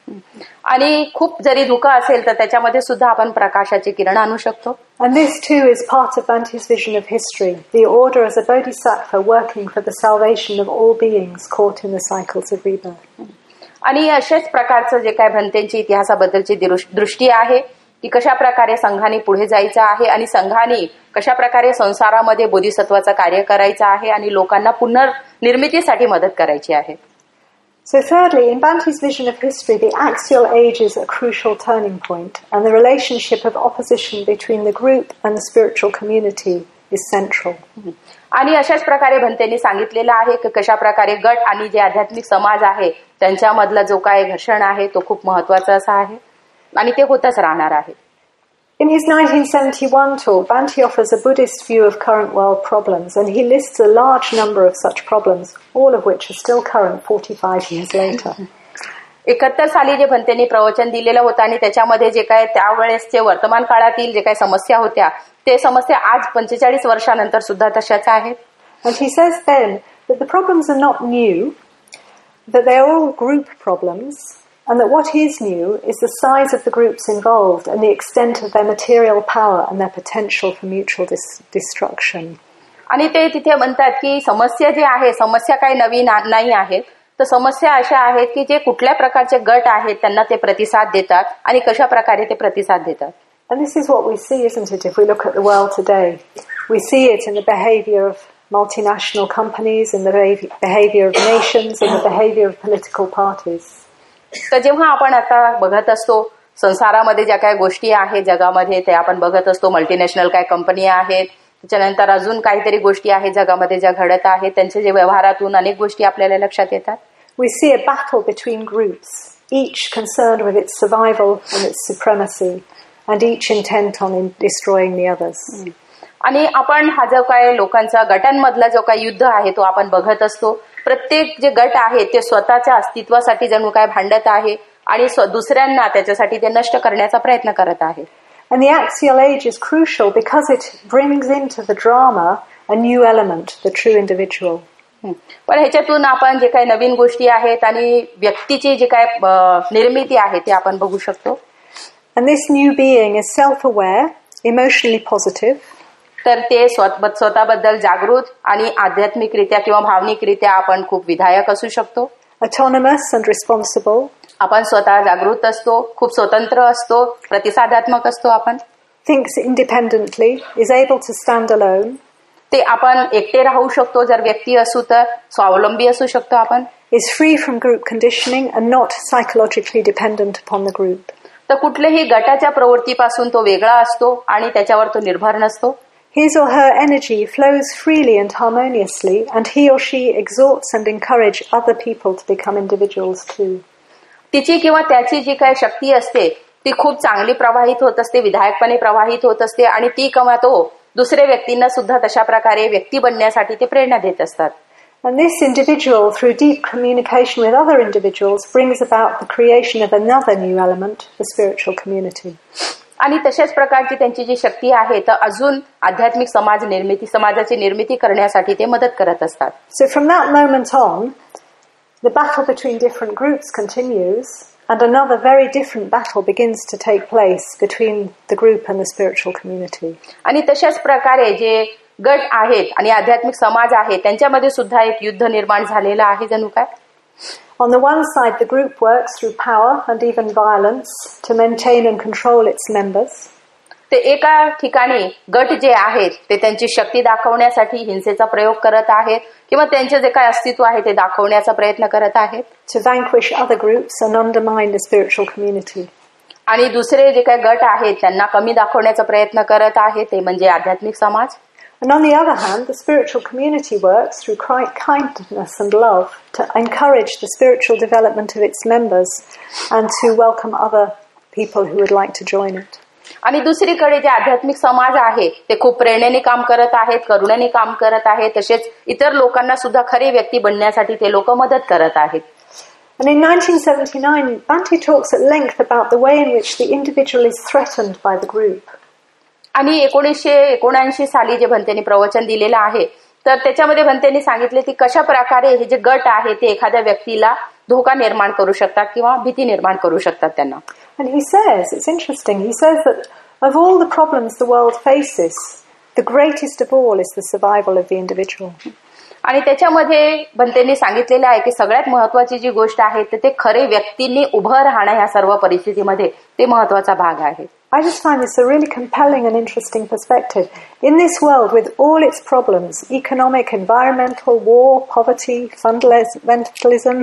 आणि खूप जरी धुकं असेल तर त्याच्यामध्ये सुद्धा आपण प्रकाशाची किरण आणू शकतो. And this too is part of Bhante's vision of history, the order as a bodhisattva working for the salvation of all beings caught in the cycles of rebirth. आणि अशाच प्रकारचं जे काय भंतेंची इतिहासाबद्दलची दृष्टी आहे की कशा प्रकारे संघाने पुढे जायचं आहे आणि संघाने कशा प्रकारे संसारामध्ये बोधिसत्वाचं कार्य करायचं आहे आणि लोकांना पुनर्निर्मितीसाठी मदत करायची आहे. So thirdly, in Bhante's vision of history, the axial age is a crucial turning point, and the relationship of opposition between the group and the spiritual community is central. आणि अशाच प्रकारे भंतेंनी सांगितलेलं आहे की कशा प्रकारे गट आणि जे आध्यात्मिक समाज आहे त्यांच्यामधला जो काय घर्षण आहे तो खूप महत्वाचा असा आहे आणि ते होतच राहणार आहे. In his 1971 talk, Bhante offers a Buddhist view of current world problems, and he lists a large number of such problems, all of which are still current 45 years later. 71 साली जे भंतेंनी प्रवचन दिलेलं होतं आणि त्याच्यामध्ये जे काय त्यावेळेसचे वर्तमान काळातील जे काही समस्या होत्या ते समस्या आज 45 वर्षानंतर सुद्धा तशाच आहेत. And he says then that the problems are not new, that they are all group problems, and that what is new is the size of the groups involved and the extent of their material power and their potential for mutual destruction. आणि ते तिथे म्हणतात की समस्या जे आहे समस्या काही नवीन नाही आहेत, तर समस्या अशा आहेत की जे कुठल्या प्रकारचे गट आहेत त्यांना ते प्रतिसाद देतात आणि कशा प्रकारे ते प्रतिसाद देतात. And this is what we see, isn't it, if we look at the world today. We see it in the behavior of multinational companies, in the behavior of nations, in the behavior of political parties. तर जेव्हा आपण आता बघत असतो संसारामध्ये ज्या काही गोष्टी आहेत जगामध्ये ते आपण बघत असतो, मल्टीनॅशनल काय कंपनी आहेत, त्याच्यानंतर अजून काहीतरी गोष्टी आहेत जगामध्ये ज्या घडत आहेत त्यांच्या जे व्यवहारातून अनेक गोष्टी आपल्याला लक्षात येतात. We see a battle between groups, each concerned with its survival and its supremacy, and each intent on destroying the others. आणि आपण हा जो काय लोकांचा गटांमधला जो काही युद्ध आहे तो आपण बघत असतो. प्रत्येक जे गट आहे ते स्वतःच्या अस्तित्वासाठी जणू काय भांडत आहे आणि दुसऱ्यांना त्याच्यासाठी ते नष्ट करण्याचा प्रयत्न करत आहे. And the axial age is crucial because it brings into the drama a new element, the true individual. पण ह्याच्यातून आपण जे काही नवीन गोष्टी आहेत आणि व्यक्तीची जी काय निर्मिती आहे ते आपण बघू शकतो. And this new being is self-aware, emotionally positive. तर ते स्वतःबद्दल जागृत आणि आध्यात्मिकरित्या किंवा भावनिकरित्या आपण खूप विधायक असू शकतो. Autonomous and responsible. आपण स्वतः जागृत असतो, खूप स्वतंत्र असतो, प्रतिसादात्मक असतो. आपण thinks independently, is able to stand alone. ते आपण एकटे राहू शकतो जर व्यक्ती असू तर, स्वावलंबी असू शकतो आपण. is free from group conditioning and not psychologically dependent upon the group. तर कुठल्याही गटाच्या प्रवृत्तीपासून तो वेगळा असतो आणि त्याच्यावर तो निर्भर नसतो. His or her energy flows freely and harmoniously, and he or she exhorts and encourages other people to become individuals too. तिची किंवा त्याची जी काही शक्ती असते ती खूप चांगली प्रवाहित होत असते, विधायकपणे प्रवाहित होत असते आणि ती किंवा तो दुसऱ्या व्यक्तींना सुद्धा तशा प्रकारे व्यक्ती बनण्यासाठी ते प्रेरणा देत असतात. And this individual, through deep communication with other individuals, brings about the creation of another new element, the spiritual community. आणि तशाच प्रकारची त्यांची जी शक्ती आहे तर अजून आध्यात्मिक समाजाची निर्मिती करण्यासाठी ते मदत करत असतात. So from that moment on, the battle between different groups continues, and another very different battle begins to take place between the group and the spiritual community. आणि तशाच प्रकारे जे गट आहेत आणि आध्यात्मिक समाज आहे त्यांच्यामध्ये सुद्धा एक युद्ध निर्माण झालेलं आहे जणू काय. On the one side, the group works through power and even violence to maintain and control its members. ते एका ठिकाणी गट जे आहेत ते त्यांची शक्ती दाखवण्यासाठी हिंसेचा प्रयोग करत आहेत किंवा त्यांचे जे काय अस्तित्व आहे ते दाखवण्याचा प्रयत्न करत आहेत. To vanquish other groups and undermine the spiritual community. आणि दुसरे जे काही गट आहेत त्यांना कमी दाखवण्याचा प्रयत्न करत आहेत ते म्हणजे आध्यात्मिक समाज. And on the other hand, the spiritual community works through kindness and love to encourage the spiritual development of its members and to welcome other people who would like to join it. आणि दुसरीकडे जे आध्यात्मिक समाज आहे ते खूप प्रेरणेने काम करत आहेत, करुणेने काम करत आहेत, तसेच इतर लोकांना सुद्धा खरी व्यक्ती बनण्यासाठी ते लोक मदत करत आहेत. And in 1979, Bhante talks at length about the way in which the individual is threatened by the group. आणि 1979 साली जे भंतेने प्रवचन दिलेलं आहे तर त्याच्यामध्ये भंतेंनी सांगितले की कशा प्रकारे हे जे गट आहे ते एखाद्या व्यक्तीला धोका निर्माण करू शकतात किंवा भीती निर्माण करू शकतात त्यांना. And he says, it's interesting, he says that of all the problems the world faces, the greatest of all is the survival of the individual. आणि त्याच्यामध्ये भंतेंनी सांगितलेलं आहे की सगळ्यात महत्वाची जी गोष्ट आहे ते खरे व्यक्तींनी उभं राहणं ह्या सर्व परिस्थितीमध्ये ते महत्वाचा भाग आहे. I just find this a really compelling and interesting perspective. In this world with all its problems, economic, environmental, war, poverty, fundamentalism,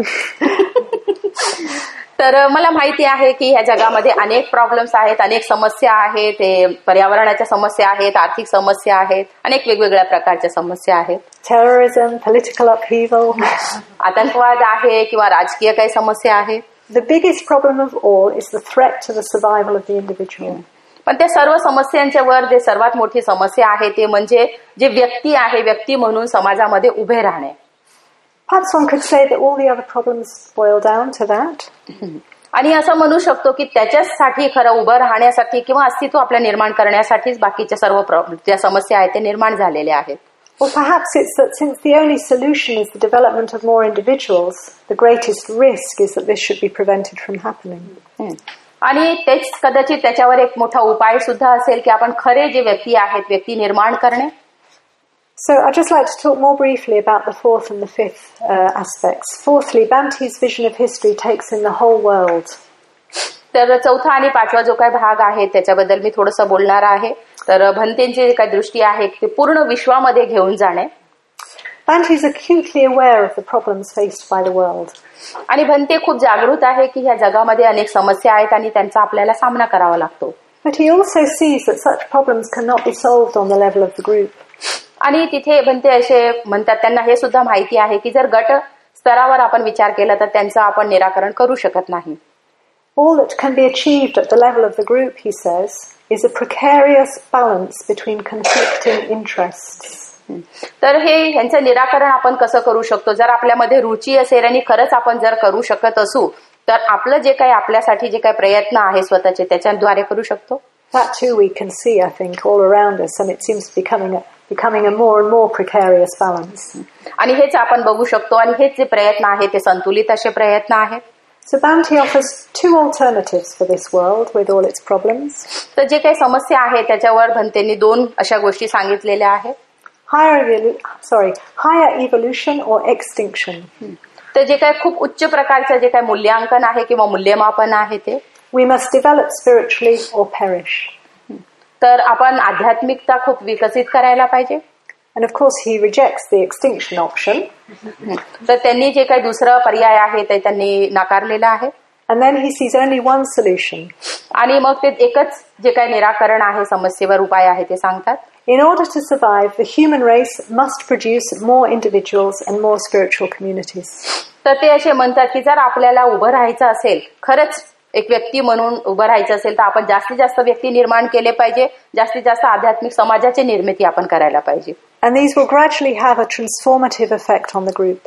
तर मला माहिती आहे की ह्या जगामध्ये अनेक प्रॉब्लेम्स आहेत, अनेक समस्या आहेत, पर्यावरणाच्या समस्या आहेत, आर्थिक समस्या आहेत, अनेक वेगवेगळ्या प्रकारच्या समस्या आहेत. terrorism, political upheaval. आतंकवाद आहे किंवा राजकीय काही समस्या आहेत. The biggest problem of all is the threat to the survival of the individual. पण त्या सर्व समस्यांच्या वर जे सर्वात मोठी समस्या आहे ते म्हणजे जे व्यक्ती आहे, व्यक्ती म्हणून समाजामध्ये उभे राहणे. Perhaps one could say that all the other problems boil down to that. आणि असं म्हणू शकतो की त्याच्यासाठी खरं उभं राहण्यासाठी किंवा अस्तित्व आपल्या निर्माण करण्यासाठीच बाकीच्या सर्व ज्या समस्या आहेत ते निर्माण झालेल्या आहेत. Or perhaps it's that since the only solution is the development of more individuals, the greatest risk is that this should be prevented from happening. आणि तेच कदाचित त्याच्यावर एक मोठा उपाय सुद्धा असेल की आपण खरे जे व्यक्ती आहेत, व्यक्ती निर्माण करणे. So I'd just like to talk more briefly about the fourth and the fifth aspects. Fourthly, Bante's vision of history takes in the whole world. तर चौथा आणि पाचवा जो काही भाग आहे त्याच्याबद्दल मी थोडंसं बोलणार आहे. तर भंतेंची जी काही दृष्टी आहे ते पूर्ण विश्वामध्ये घेऊन जाणे. Bante is acutely aware of the problems faced by the world. आणि भंते खूप जागृत आहे की ह्या जगामध्ये अनेक समस्या आहेत आणि त्यांचा आपल्याला सामना करावा लागतो. But he also sees that such problems cannot be solved on the level of the group. आणि तिथे भंते असे म्हणतात, त्यांना हे सुद्धा माहिती आहे की जर गट स्तरावर आपण विचार केला तर त्यांचं आपण निराकरण करू शकत नाही. All that can be achieved at the level of the group, he says, is a precarious balance between conflicting interests. तर हे ह्यांचं निराकरण आपण कसं करू शकतो? जर आपल्यामध्ये रुची असेल आणि खरंच आपण जर करू शकत असू तर आपलं जे काही आपल्यासाठी जे काही प्रयत्न आहे स्वतःचे त्याच्याद्वारे करू शकतो. That too we can see, I think, all around us, and it seems becoming a more and more precarious balance. आणि हेच आपण बघू शकतो आणि हेच जे प्रयत्न आहे ते संतुलित असे प्रयत्न आहेत. So Bante offers two alternatives for this world with all its problems. तर जे काही समस्या आहे त्याच्यावर भंतेंनी दोन अशा गोष्टी सांगितलेल्या आहेत. Higher evolution or extinction. तर जे काही खूप उच्च प्रकारचं जे काही मूल्यांकन आहे किंवा मूल्यमापन आहे ते. We must develop spiritually or perish. तर आपण आध्यात्मिकता खूप विकसित करायला पाहिजे. And of course he rejects the extinction option. तर त्यांनी जे काही दुसरा पर्याय आहे ते त्यांनी नाकारलेला आहे. And then he sees only one solution. आणि मग ते एकच जे काही निराकरण आहे, समस्येवर उपाय आहे ते सांगतात. In order to survive, the human race must produce more individuals and more spiritual communities. तर ते असे म्हणतात की जर आपल्याला उभं राहायचं असेल, खरंच एक व्यक्ती म्हणून उभं राहायचं असेल तर आपण जास्तीत जास्त व्यक्ती निर्माण केले पाहिजे, जास्तीत जास्त आध्यात्मिक समाजाची निर्मिती आपण करायला पाहिजे. And these will gradually have a transformative effect on the group.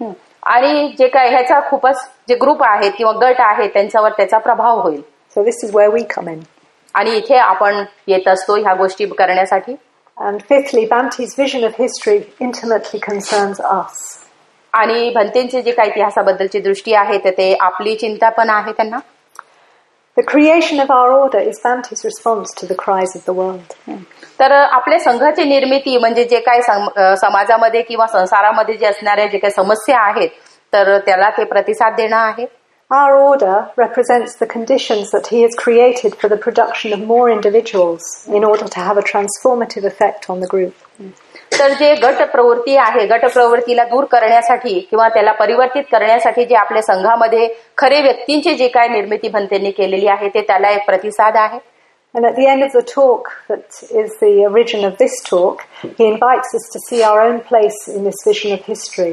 आणि जे काय ह्याचा खूपच जे ग्रुप आहेत किंवा गट आहेत त्यांच्यावर त्याचा प्रभाव होईल. So this is where we come in. आणि इथे आपण येत असतो ह्या गोष्टी करण्यासाठी. And fifthly, Bante's vision of history intimately concerns us. आणि भंतेंची जे काही इतिहासाबद्दलची दृष्टी आहे ते आपली चिंता पण आहे त्यांना. The creation of our order is Bante's response to the cries of the world. तर आपल्या संघाची निर्मिती म्हणजे जे काही समाजामध्ये किंवा संसारामध्ये जे असणाऱ्या जे काही समस्या आहेत तर त्याला ते प्रतिसाद देणं आहे. Our order represents the conditions that he has created for the production of more individuals in order to have a transformative effect on the group. तर जे गट प्रवृत्ती आहे, गट प्रवृत्तीला दूर करण्यासाठी किंवा त्याला परिवर्तित करण्यासाठी जे आपल्या संघामध्ये खरे व्यक्तींची जे काय निर्मिती भंतेंनी केलेली आहे ते त्याला एक प्रतिसाद आहे. And at the end of the talk, that is the origin of this talk, he invites us to see our own place in this vision of history.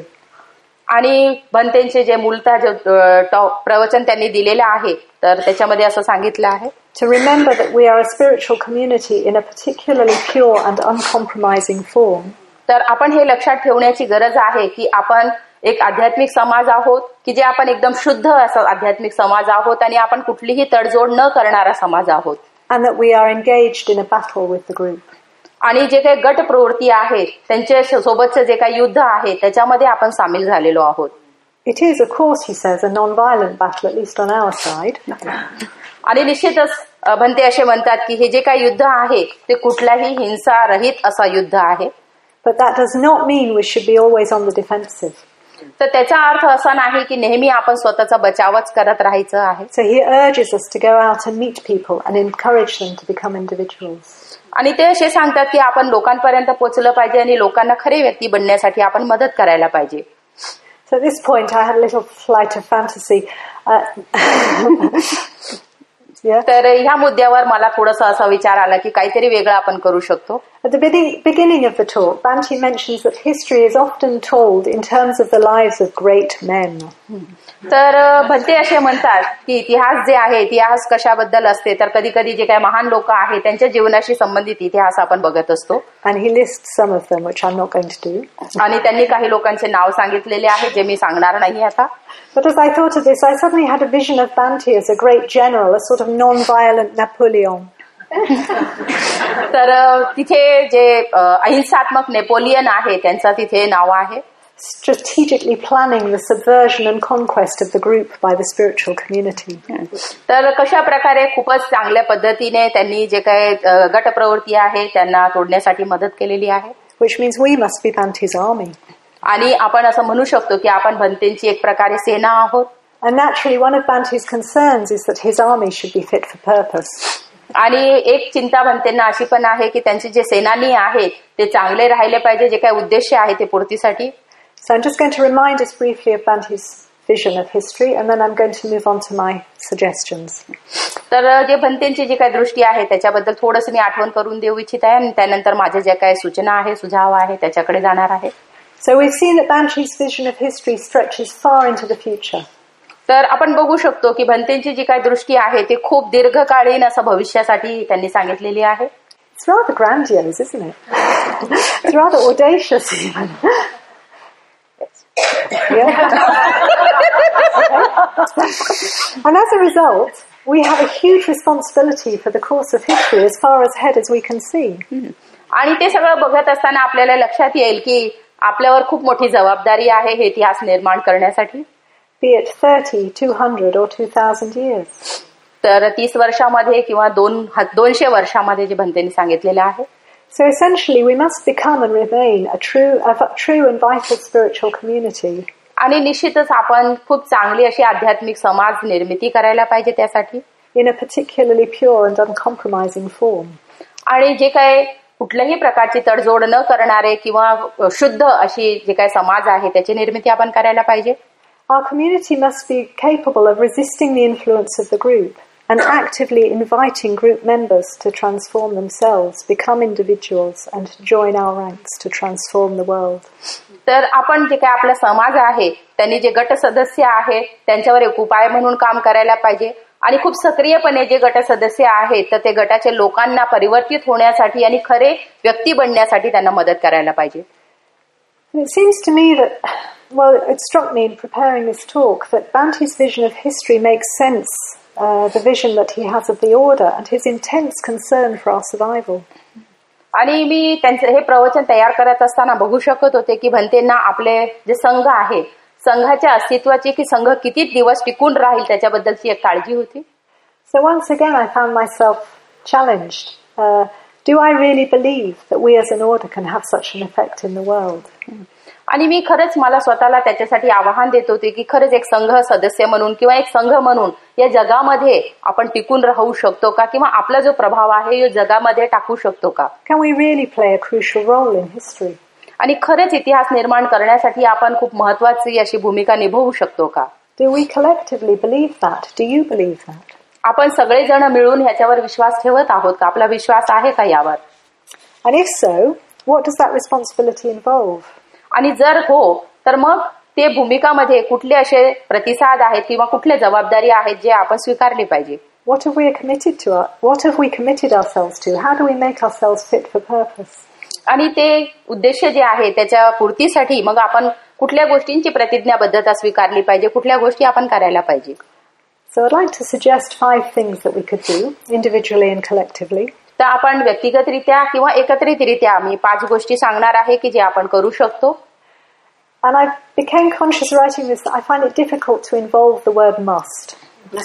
आणि भंतेंचे जे मूलतः जे प्रवचन त्यांनी दिलेलं आहे तर त्याच्यामध्ये असं सांगितलं आहे. To remember that we are a spiritual community in a particularly pure and uncompromising form. तर आपण हे लक्षात ठेवण्याची गरज आहे की आपण एक आध्यात्मिक समाज आहोत की जे आपण एकदम शुद्ध असा आध्यात्मिक समाज आहोत आणि आपण कुठलीही तडजोड न करणारा समाज आहोत. And that we are engaged in a battle with the group. आणि जे काही गट प्रवृत्ती आहे त्यांच्या सोबतचं जे काही युद्ध आहे त्याच्यामध्ये आपण सामील झालेलो आहोत. It is, of course, he says, a non-violent battle, at least on our side. आणि निश्चितच भंते असे म्हणतात की हे जे काही युद्ध आहे ते कुठल्याही हिंसा रहित असा युद्ध आहे. But that does not mean we should be always on the defensive. तर त्याचा अर्थ असा नाही की नेहमी आपण स्वतःचा बचावच करत राहायचं आहे. So he urges us to go out and meet people and encourage them to become individuals. आणि ते असे सांगतात की आपण लोकांपर्यंत पोहोचलं पाहिजे आणि लोकांना खरे व्यक्ती बनण्यासाठी आपण मदत करायला पाहिजे. So at this point I had a little flight of fantasy. तर ह्या मुद्द्यावर मला थोडासा असा विचार आला की काहीतरी वेगळं आपण करू शकतो. At the beginning of the talk, Banti mentions that history is often told in terms of the lives of great men. तर भंते असे म्हणतात की इतिहास जे आहे इतिहास कशाबद्दल असते तर कधी कधी जे काही महान लोक आहेत त्यांच्या जीवनाशी संबंधित इतिहास आपण बघत असतो. And he lists some of them, which I'm not going to do. आणि त्यांनी काही लोकांचे नाव सांगितलेले आहे जे मी सांगणार नाही आता. But as I thought of this, I suddenly had a vision of Banti as a great general, a sort of non-violent Napoleon. तर तिथे जे अहिंसात्मक नेपोलियन आहे त्यांचा तिथे नाव आहे. Strategically planning the subversion and conquest of the group by the spiritual community. तर कशा प्रकारे खूपच चांगल्या पद्धतीने त्यांनी जे काही गट प्रवृत्ती आहे त्यांना तोडण्यासाठी मदत केलेली आहे. Which means we must be Banti's army. आणि आपण असं म्हणू शकतो की आपण भंतेंची एक प्रकारे सेना आहोत. And naturally one of Banti's concerns is that his army should be fit for purpose. आणि एक चिंता भंतेंना अशी पण आहे की त्यांचे जे सेनानी आहेत ते चांगले राहिले पाहिजे जे काही उद्देश आहे ते पूर्तीसाठी. So I'm just going to remind us briefly of Banti's vision of history and then I'm going to move on to my suggestions. तर जे भंतेंची जी काही दृष्टी आहे त्याच्याबद्दल थोडंसं मी आठवण करून देऊ इच्छित आहे आणि त्यानंतर माझ्या ज्या काही सूचना आहे सुझाव आहे त्याच्याकडे जाणार आहे. So we've seen that Banti's vision of history stretches far into the future. तर आपण बघू शकतो की भंतेंची जी काही दृष्टी आहे ती खूप दीर्घकालीन असं भविष्यासाठी त्यांनी सांगितलेली आहे. It's rather grandiose, isn't it? It's rather audacious even. Yeah. And as a result, we have a huge responsibility for the course of history as far ahead as we can see. आणि ते सगळं बघत असताना आपल्याला लक्षात येईल की आपल्यावर खूप मोठी जबाबदारी आहे हे इतिहास निर्माण करण्यासाठी. Be it 30, 200 or 2000 years. तर 30 वर्षामध्ये किंवा 200 वर्षामध्ये जे भंतेंनी सांगितलेलं आहे. So essentially we must become and remain a true and vital spiritual community. आणि निश्चितच आपण खूप चांगली अशी आध्यात्मिक समाज निर्मिती करायला पाहिजे त्यासाठी. In a particularly pure and uncompromising form. आणि जे काय कुठल्याही प्रकारची तडजोड न करणारे किंवा शुद्ध अशी जे काही समाज आहे त्याची निर्मिती आपण करायला पाहिजे. Our community must be capable of resisting the influence of the group and actively inviting group members to transform themselves, become individuals and join our ranks to transform the world. तर आपण जे काय आपला समाज आहे त्यांनी जे गट सदस्य आहे त्यांच्यावर एक उपाय म्हणून काम करायला पाहिजे आणि खूप सक्रियपणे जे गट सदस्य आहेत तर ते गटाचे लोकांना परिवर्तित होण्यासाठी आणि खरे व्यक्ती बनण्यासाठी त्यांना मदत करायला पाहिजे. It seems to me that, well, it struck me in preparing this talk that Banti's vision of history makes sense, the vision that he has of the order and his intense concern for our survival. आणि मी त्यांचं हे प्रवचन तयार करत असताना बघू शकत होते की भंतेंना आपले जे संघ आहे संघाच्या अस्तित्वाची की संघ किती दिवस टिकून राहील त्याच्याबद्दलची एक काळजी होती. So once again I found myself challenged. Do I really believe that we as an order can have such an effect in the world? आणि मी खरंच मला स्वतःला त्याच्यासाठी आवाहन देत होते की खरंच एक संघ सदस्य म्हणून किंवा एक संघ म्हणून या जगामध्ये आपण टिकून राहू शकतो का किंवा आपला जो प्रभाव आहे या जगामध्ये टाकू शकतो का. Can we really play a crucial role in history? आणि खरंच इतिहास निर्माण करण्यासाठी आपण खूप महत्वाची अशी भूमिका निभावू शकतो का. Do we collectively believe that? Do you believe that? आपण सगळेजण मिळून ह्याच्यावर विश्वास ठेवत आहोत का. आपला विश्वास आहे का यावर. And if so, what does that responsibility involve? आणि जर हो तर मग ते भूमिकामध्ये कुठले असे प्रतिसाद आहेत किंवा कुठले जबाबदारी आहेत जे आपण स्वीकारले पाहिजे. What have we committed ourselves to? How do we make ourselves fit for purpose? आणि ते उद्देश जे आहे त्याच्या पूर्तीसाठी मग आपण कुठल्या गोष्टींची प्रतिज्ञाबद्धता स्वीकारली पाहिजे कुठल्या गोष्टी आपण करायला पाहिजे. So I'd like to suggest 5 things that we could do individually and collectively. तर आपण व्यक्तिगतरित्या किंवा एकत्रितरित्या मी 5 गोष्टी सांगणार आहे की जे आपण करू शकतो. And I became conscious writing this that I find it difficult to involve the word must.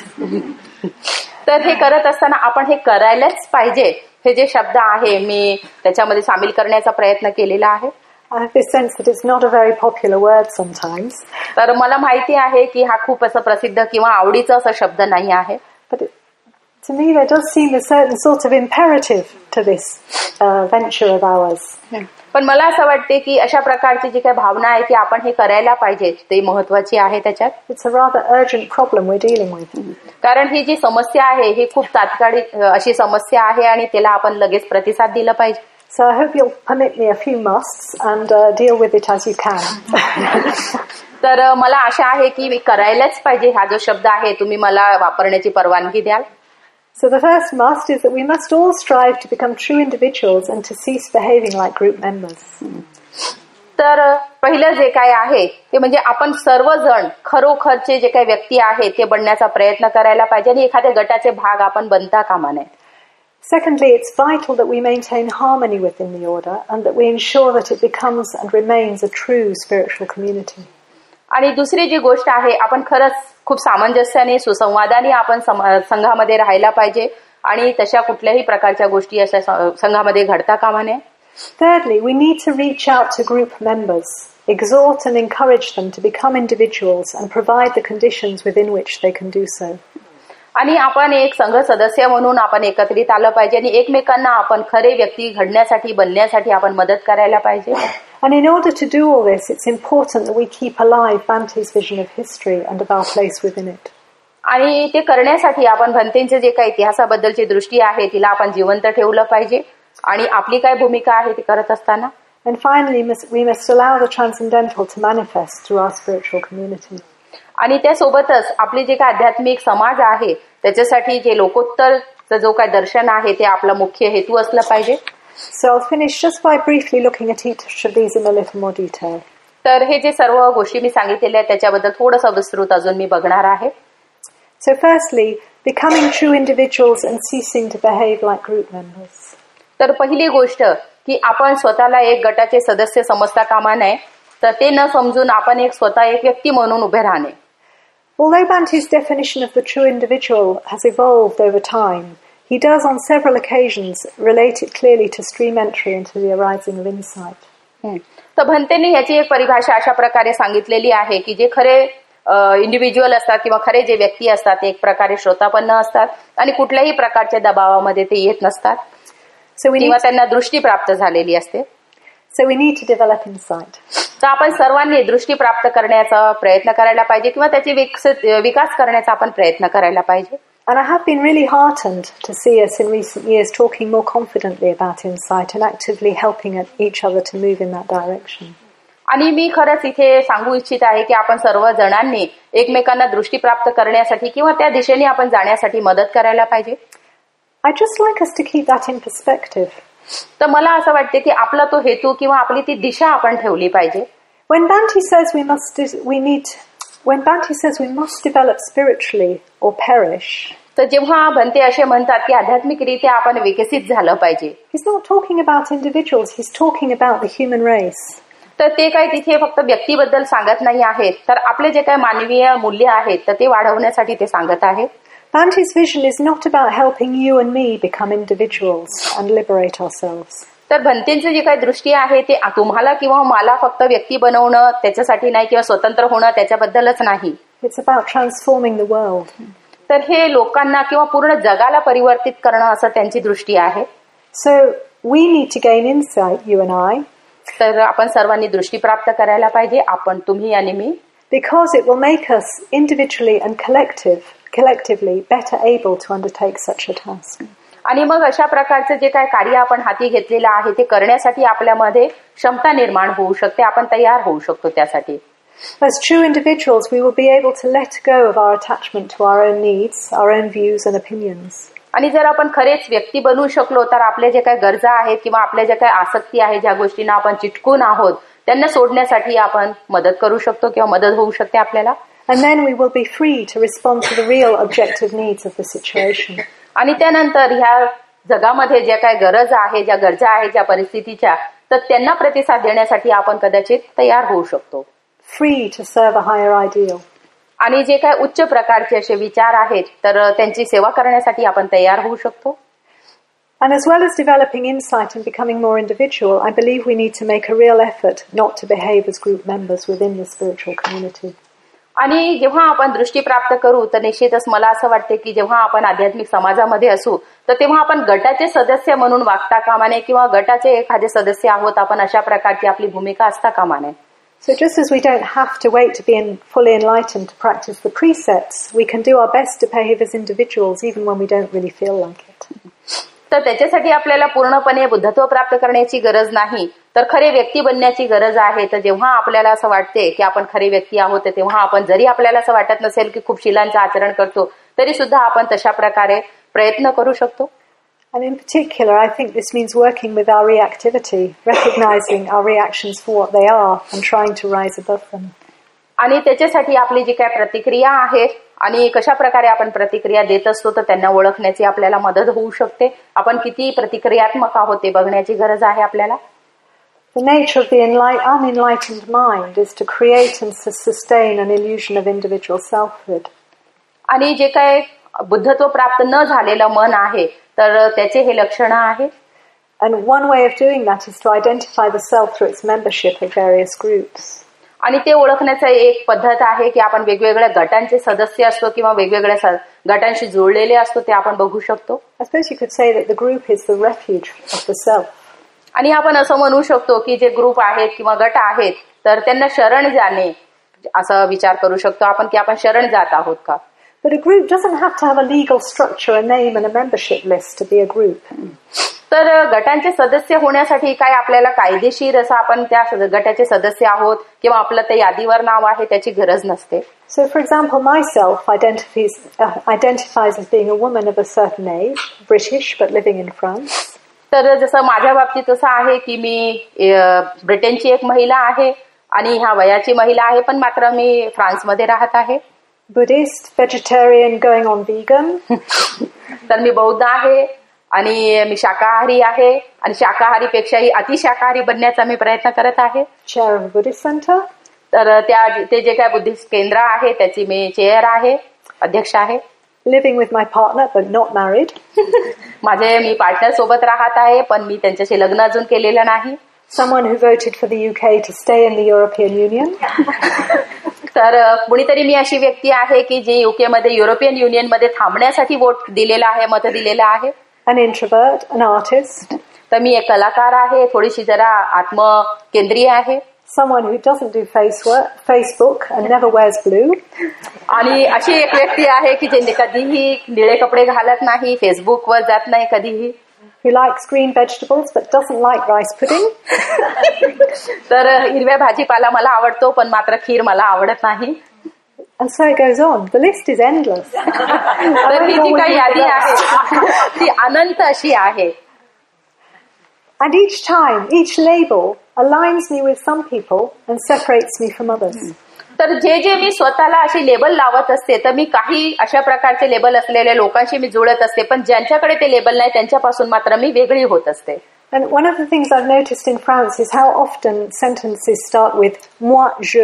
तर हे करत असताना आपण हे करायलाच पाहिजे हे जे शब्द आहे मी त्याच्यामध्ये सामील करण्याचा प्रयत्न केलेला आहे. I have this sense that it's not a very popular word sometimes. तर मला माहिती आहे की हा खूप असं प्रसिद्ध किंवा आवडीचा असा शब्द नाही आहे. But to me there does seem a certain sort of imperative to this venture of ours. पण मला असं वाटते की अशा प्रकारची जी काही भावना आहे ती आपण हे करायला पाहिजे ते महत्वाची आहे त्याच्यात. It's a rather urgent problem we're dealing with. कारण ही जी समस्या आहे ही खूप तात्कालिक अशी समस्या आहे आणि त्याला आपण लगेच प्रतिसाद दिला पाहिजे. So I hope you'll permit me a few musts and deal with it as you can. तर मला आशा आहे की मी करायलाच पाहिजे हा जो शब्द आहे तुम्ही मला वापरण्याची परवानगी द्याल. So the first must is that we must all strive to become true individuals and to cease behaving like group members. तर पहिलं जे काय आहे ते म्हणजे आपण सर्वजण खरोखरचे जे काही व्यक्ती आहेत ते बनण्याचा प्रयत्न करायला पाहिजे आणि एखाद्या गटाचे भाग आपण बनता कामा नये. Secondly, it's vital that we maintain harmony within the order and that we ensure that it becomes and remains a true spiritual community. आणि दुसरी जी गोष्ट आहे आपण खरंच खूप सामंजस्याने सुसंवादाने आपण संघामध्ये राहायला पाहिजे आणि तशा कुठल्याही प्रकारच्या गोष्टी अशा संघामध्ये घडता कामा नये. Thirdly, we need to reach out to group members, exhort and encourage them to become individuals and provide the conditions within which they can do so. आणि आपण एक संघ सदस्य म्हणून आपण एकत्रित आलं पाहिजे आणि एकमेकांना आपण खरे व्यक्ती घडण्यासाठी बनण्यासाठी आपण मदत करायला पाहिजे. And in order to do all this, it's important that we keep alive Bhante's vision of history and of our place within it. आणि ते करण्यासाठी आपण भंतेंचे जे काही इतिहासाबद्दलची दृष्टी आहे तिला आपण जिवंत ठेवलं पाहिजे आणि आपली काय भूमिका आहे ती करत असताना. And finally, we must allow the transcendental to manifest through our spiritual community. आणि त्यासोबतच आपली जे काही आध्यात्मिक समाज आहे त्याच्यासाठी जे लोकोत्तरचं जो काही दर्शन आहे ते आपला मुख्य हेतू असलं पाहिजे. So I'll finish just by briefly looking at each of these in a little more detail. तर हे जे सर्व गोष्टी मी सांगितलेल्या आहेत त्याच्याबद्दल थोडंसं विस्तृत अजून मी बघणार आहे. So firstly, becoming true individuals and ceasing to behave like group members. तर पहिली गोष्ट की आपण स्वतःला एक गटाचे सदस्य समजता कामा नये तर ते न समजून आपण स्वतः एक व्यक्ती म्हणून उभे राहणे. Although Bhante's definition of the true individual has evolved over time, he does on several occasions relate it clearly to stream entry into the arising of insight. तर भंतेने याची एक परिभाषा अशा प्रकारे सांगितलेली आहे की जे खरे इंडिव्हिज्युअल असतात किंवा खरे जे व्यक्ती असतात ते एक प्रकारे श्रोतापन्न असतात आणि कुठल्याही प्रकारच्या दबावामध्ये ते येत नसतात किंवा त्यांना दृष्टी प्राप्त झालेली असते. So we need to develop insight. तर आपण सर्वांनी दृष्टी प्राप्त करण्याचा प्रयत्न करायला पाहिजे किंवा त्याची विकास करण्याचा आपण प्रयत्न करायला पाहिजे. And I have been really heartened to see us in recent years talking more confidently about insight and actively helping each other to move in that direction. आणि मी खरंच इथे सांगू इच्छित आहे की आपण सर्व जणांनी एकमेकांना दृष्टी प्राप्त करण्यासाठी किंवा त्या दिशेने आपण जाण्यासाठी मदत करायला पाहिजे. I'd just like us to keep that in perspective. तर मला असं वाटते की आपला तो हेतू किंवा आपली ती दिशा आपण ठेवली पाहिजे. When Bhante says we must develop spiritually or perish, तर जेव्हा भंते असे म्हणतात की आध्यात्मिकरित्या आपण विकसित झालं पाहिजे, he's not talking about individuals, he's talking about the human race. तर ते काय तिथे फक्त व्यक्तीबद्दल सांगत नाही आहेत तर आपले जे काही मानवीय मूल्य आहेत तर ते वाढवण्यासाठी ते सांगत आहेत. Bhante's vision is not about helping you and me become individuals and liberate ourselves. तर भंतेंची जी काही दृष्टी आहे ते तुम्हाला किंवा मला फक्त व्यक्ती बनवणं त्याच्यासाठी नाही किंवा स्वतंत्र होणं त्याच्याबद्दलच नाही. It's about transforming the world. तर हे लोकांना किंवा पूर्ण जगाला परिवर्तित करणं असं त्यांची दृष्टी आहे. So we need to gain insight, you and I. तर आपण सर्वांनी दृष्टी प्राप्त करायला पाहिजे, आपण, तुम्ही आणि मी. Because it will make us individually and collectively better able to undertake such a task. आणि मग अशा प्रकारचे जे काय कार्य आपण हाती घेतलेलं आहे ते करण्यासाठी आपल्यामध्ये क्षमता निर्माण होऊ शकते, आपण तयार होऊ शकतो त्यासाठी. As true individuals, we will be able to let go of our attachment to our own needs, our own views and opinions. आणि जर आपण खरेच व्यक्ती बनू शकलो तर आपले जे काही गरजा आहेत किंवा आपल्या जे काही आसक्ती आहे ज्या गोष्टींना आपण चिटकून आहोत त्यांना सोडण्यासाठी आपण मदत करू शकतो किंवा मदत होऊ शकते आपल्याला. And then we will be free to respond to the real objective needs of the situation. आणि त्यानंतर ह्या जगामध्ये ज्या काय गरज आहे, ज्या गरजा आहे, ज्या परिस्थितीच्या, तर त्यांना प्रतिसाद देण्यासाठी आपण कदाचित तयार होऊ शकतो. Free to serve a higher ideal. आणि जे काय उच्च प्रकारचे असे विचार आहेत तर त्यांची सेवा करण्यासाठी आपण तयार होऊ शकतो. And as well as developing insight and becoming more individual, I believe we need to make a real effort not to behave as group members within the spiritual community. आणि जेव्हा आपण दृष्टी प्राप्त करू तर निश्चितच मला असं वाटते की जेव्हा आपण आध्यात्मिक समाजामध्ये असू तर तेव्हा आपण गटाचे सदस्य म्हणून वागता कामा नये किंवा गटाचे एखादे सदस्य आहोत आपण अशा प्रकारची आपली भूमिका असता कामा नये. So just as we don't have to wait to be fully enlightened to practice the precepts, we can do our best to behave as individuals even when we don't really feel like it. तर त्याच्यासाठी आपल्याला पूर्णपणे बुद्धत्व प्राप्त करण्याची गरज नाही तर खरे व्यक्ती बनण्याची गरज आहे. तर जेव्हा आपल्याला असं वाटते की आपण खरे व्यक्ती आहोत तेव्हा आपण जरी आपल्याला असं वाटत नसेल की खूप शिलांचं आचरण करतो तरी सुद्धा आपण तशा प्रकारे प्रयत्न करू शकतो. And in particular, I think this means working with our reactivity, recognizing our reactions for what they are and trying to rise above them. आणि त्याच्यासाठी आपली जी काय प्रतिक्रिया आहे आणि कशा प्रकारे आपण प्रतिक्रिया देत असतो तर त्यांना ओळखण्याची आपल्याला मदत होऊ शकते. आपण किती प्रतिक्रियात्मक आहोत ते बघण्याची गरज आहे आपल्याला. The nature of the unenlightened mind is to create and sustain an illusion of individual selfhood. आणि जे काय बुद्धत्व प्राप्त न झालेलं मन आहे तर त्याचे हे लक्षण आहे. And one way of doing that is to identify the self through its membership of various groups. आणि ते ओळखण्याचं एक पद्धत आहे की आपण वेगवेगळ्या गटांचे सदस्य असतो किंवा वेगवेगळ्या गटांशी जोडलेले असतो ते आपण बघू शकतो. I suppose you could say that the group is the refuge of the self. आणि आपण असं म्हणू शकतो की जे ग्रुप आहेत किंवा गट आहेत तर त्यांना शरण जाणे असा विचार करू शकतो आपण की आपण शरण जात आहोत का. But a group doesn't have to have a legal structure, a name and a membership list to be a group. तर गटांचे सदस्य होण्यासाठी काय आपल्याला कायदेशीर असं आपण त्या गटाचे सदस्य आहोत किंवा आपलं ते यादीवर नाव आहे त्याची गरज नसते. So for example, myself identifies as being a woman of a certain age, British but living in France. तर जसं माझ्या बाबतीत असं आहे की मी ब्रिटनची एक महिला आहे आणि ह्या वयाची महिला आहे पण मात्र मी फ्रान्समध्ये राहत आहे. Buddhist, vegetarian, going on vegan. तर मी बौद्ध आहे आणि मी शाकाहारी आहे आणि शाकाहारीपेक्षाही अतिशाकाहारी बनण्याचा मी प्रयत्न करत आहे. Chair of a Buddhist center. तर ते जे काय बुद्धिस्ट केंद्र आहे त्याची मी चेअर आहे, अध्यक्ष आहे. Living with my partner but not married. मी पार्टनर सोबत राहत आहे पण मी त्यांच्याशी लग्न अजून केलेलं नाही. Someone who voted for the UK to stay in the European Union. तर कुणीतरी मी अशी व्यक्ती आहे की जी युके मध्ये युरोपियन युनियन मध्ये थांबण्यासाठी वोट दिलेला आहे, मत दिलेलं आहे. An introvert, an artist. तर मी एक कलाकार आहे, थोडीशी जरा आत्मकेंद्रीय आहे. Someone who doesn't do Facebook and never wears blue. आणि अशी एक व्यक्ती आहे की जे कधीही निळे कपडे घालत नाही, फेसबुकवर जात नाही कधीही. Who likes green vegetables but doesn't like rice pudding. तर हिरव्या भाजीपाला मला आवडतो पण मात्र खीर मला आवडत नाही. And so it goes on. The list is endless. तर ही जी काही यादी आहे ती अनंत अशी आहे. And each time, each label aligns me with some people and separates me from others. तर जे मी स्वतःला अशी लेबल लावत असते तर मी काही अशा प्रकारचे लेबल असलेल्या लोकांशी मी जुळत असते पण ज्यांच्याकडे ते लेबल नाही त्यांच्यापासून मात्र मी वेगळी होत असते. And one of the things I've noticed in France is how often sentences start with moi, je,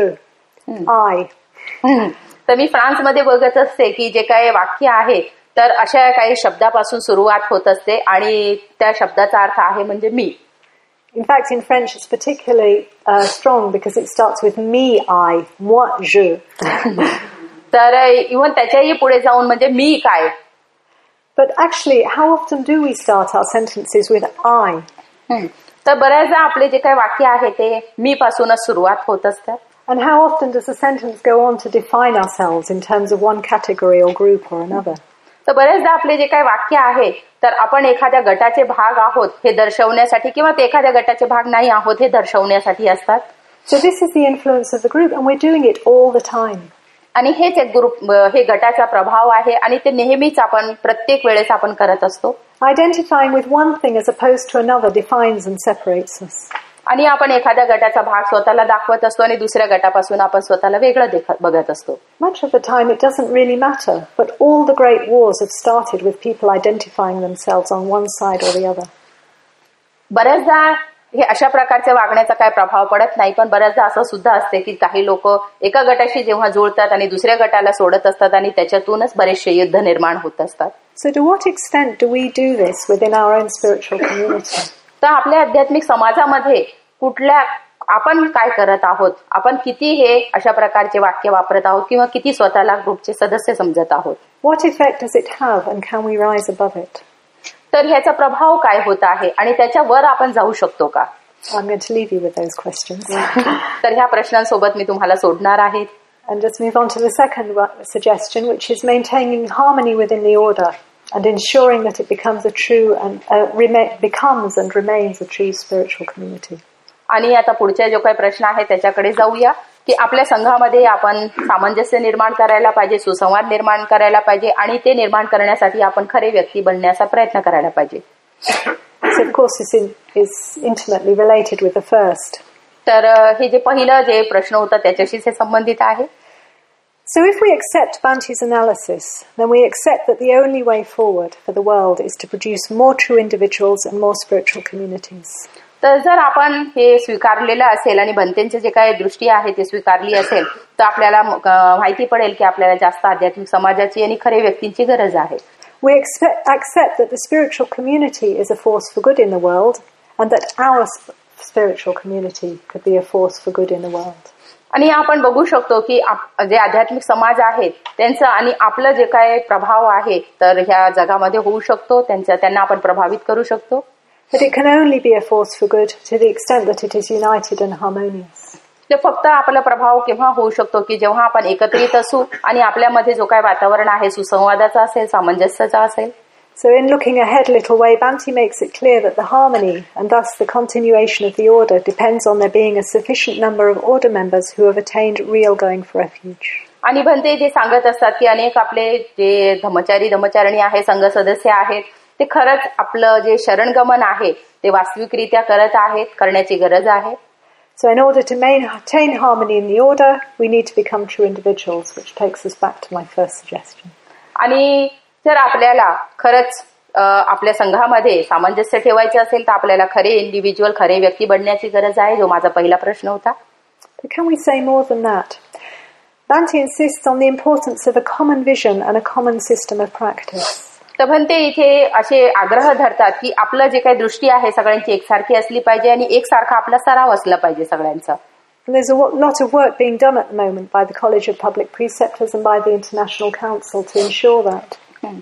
I. तर मी फ्रान्समध्ये बघत असते की जे काही वाक्य आहे तर अशा काही शब्दापासून सुरुवात होत असते आणि त्या शब्दाचा अर्थ आहे म्हणजे मी. In fact, in French, it's particularly strong because it starts with me, I, moi, je. तर इव्हन त्याच्याही पुढे जाऊन म्हणजे मी काय. But actually, how often do we start our sentences with I? तर बऱ्याचदा आपले जे काही वाक्य आहे ते मी पासूनच सुरुवात होत असतात. And how often does a sentence go on to define ourselves in terms of one category or group or another? तर बरेचदा आपले जे काही वाक्य आहे तर आपण एखाद्या गटाचे भाग आहोत हे दर्शवण्यासाठी किंवा ते एखाद्या गटाचे भाग नाही आहोत हे दर्शवण्यासाठी असतात. So this is the influence of the group and we're doing it all the time. आणि हेच एक ग्रुप हे गटाचा प्रभाव आहे आणि ते नेहमीच आपण प्रत्येक वेळेस आपण करत असतो. Identifying with one thing as opposed to another defines and separates us. आणि आपण एखाद्या गटाचा भाग स्वतःला दाखवत असतो आणि दुसऱ्या गटापासून आपण स्वतःला वेगळं बघत असतो. Much of the time it doesn't really matter, but all the great wars have started with people identifying themselves on one side or the other. बऱ्याचदा हे अशा प्रकारच्या वागण्याचा काय प्रभाव पडत नाही, पण बऱ्याचदा असं सुद्धा असते की काही लोक एका गटाशी जेव्हा जुळतात आणि दुसऱ्या गटाला सोडत असतात आणि त्याच्यातूनच बरेचसे युद्ध निर्माण होत असतात. So to what extent do we do this within our own spiritual community? तर आपल्या आध्यात्मिक समाजामध्ये आपण काय करत आहोत, आपण किती हे अशा प्रकारचे वाक्य वापरत आहोत किंवा किती स्वतःला ग्रुपचे सदस्य समजत आहोत. What effect does it have and can we rise above it? तर ह्याचा प्रभाव काय होत आहे आणि त्याच्यावर आपण जाऊ शकतो का? I'm going to leave you with those questions. तर ह्या प्रश्नांसोबत मी तुम्हाला सोडणार आहे. And just move on to the second suggestion, which is maintaining harmony within the order and ensuring that it becomes a true and becomes and remains a true spiritual community. आणि आता पुढचा जो काही प्रश्न आहे त्याच्याकडे जाऊया की आपल्या संघामध्ये आपण सामंजस्य निर्माण करायला पाहिजे, सुसंवाद निर्माण करायला पाहिजे आणि ते निर्माण करण्यासाठी आपण खरे व्यक्ती बनण्याचा प्रयत्न करायला पाहिजे. So of course this is intimately related with the first. तर हे जे पहिलं जे प्रश्न होता त्याच्याशी हे संबंधित आहे. So if we accept Bhante's analysis, then we accept that the only way forward for the world is to produce more true individuals and more spiritual communities. तर जर आपण हे स्वीकारलेलं असेल आणि भंतेंचे जे काही दृष्टी आहे ते स्वीकारली असेल तर आपल्याला माहिती पडेल की आपल्याला जास्त आध्यात्मिक समाजाची आणि खरे व्यक्तींची गरज आहे. We accept that the spiritual community is a force for good in the world and that our spiritual community could be a force for good in the world. आणि आपण बघू शकतो की जे आध्यात्मिक समाज आहेत त्यांचं आणि आपलं जे काय प्रभाव आहे तर ह्या जगामध्ये होऊ शकतो, त्यांना आपण प्रभावित करू शकतो. But it can only be a force for good to the extent that it is united and harmonious. ते फक्त आपला प्रभाव केव्हा होऊ शकतो की जेव्हा आपण एकत्रित असू आणि आपल्यामध्ये जो काय वातावरण आहे सुसंवादाचा असेल, सामंजस्याचा असेल. So in looking ahead a little way, Bhante makes it clear that the harmony and thus the continuation of the order depends on there being a sufficient number of order members who have attained real going for refuge. आणि भंते जे सांगत असतात की अनेक आपले जे धर्मचारिणी आहे, संघ सदस्य आहेत, ते खरंच आपलं जे शरणगमन आहे ते वास्तविकरित्या करण्याची गरज आहे. So in order to maintain harmony in the order, we need to become true individuals, which takes us back to my first suggestion. आणि जर आपल्याला खरंच आपल्या संघामध्ये सामंजस्य ठेवायचे असेल तर आपल्याला खरे इंडिव्हिज्युअल, खरे व्यक्ती बनण्याची गरज आहे, जो माझा पहिला प्रश्न होता. But can we say more than that? Bhante insists on the importance of a common vision and a common system of practice. तर भंते इथे असे आग्रह धरतात की आपलं जे काही दृष्टी आहे सगळ्यांची एकसारखी असली पाहिजे आणि एकसारखा आपला सराव असला पाहिजे सगळ्यांचा. There's a lot of work being done at the moment by the College of Public Preceptors and by the International Council to ensure that.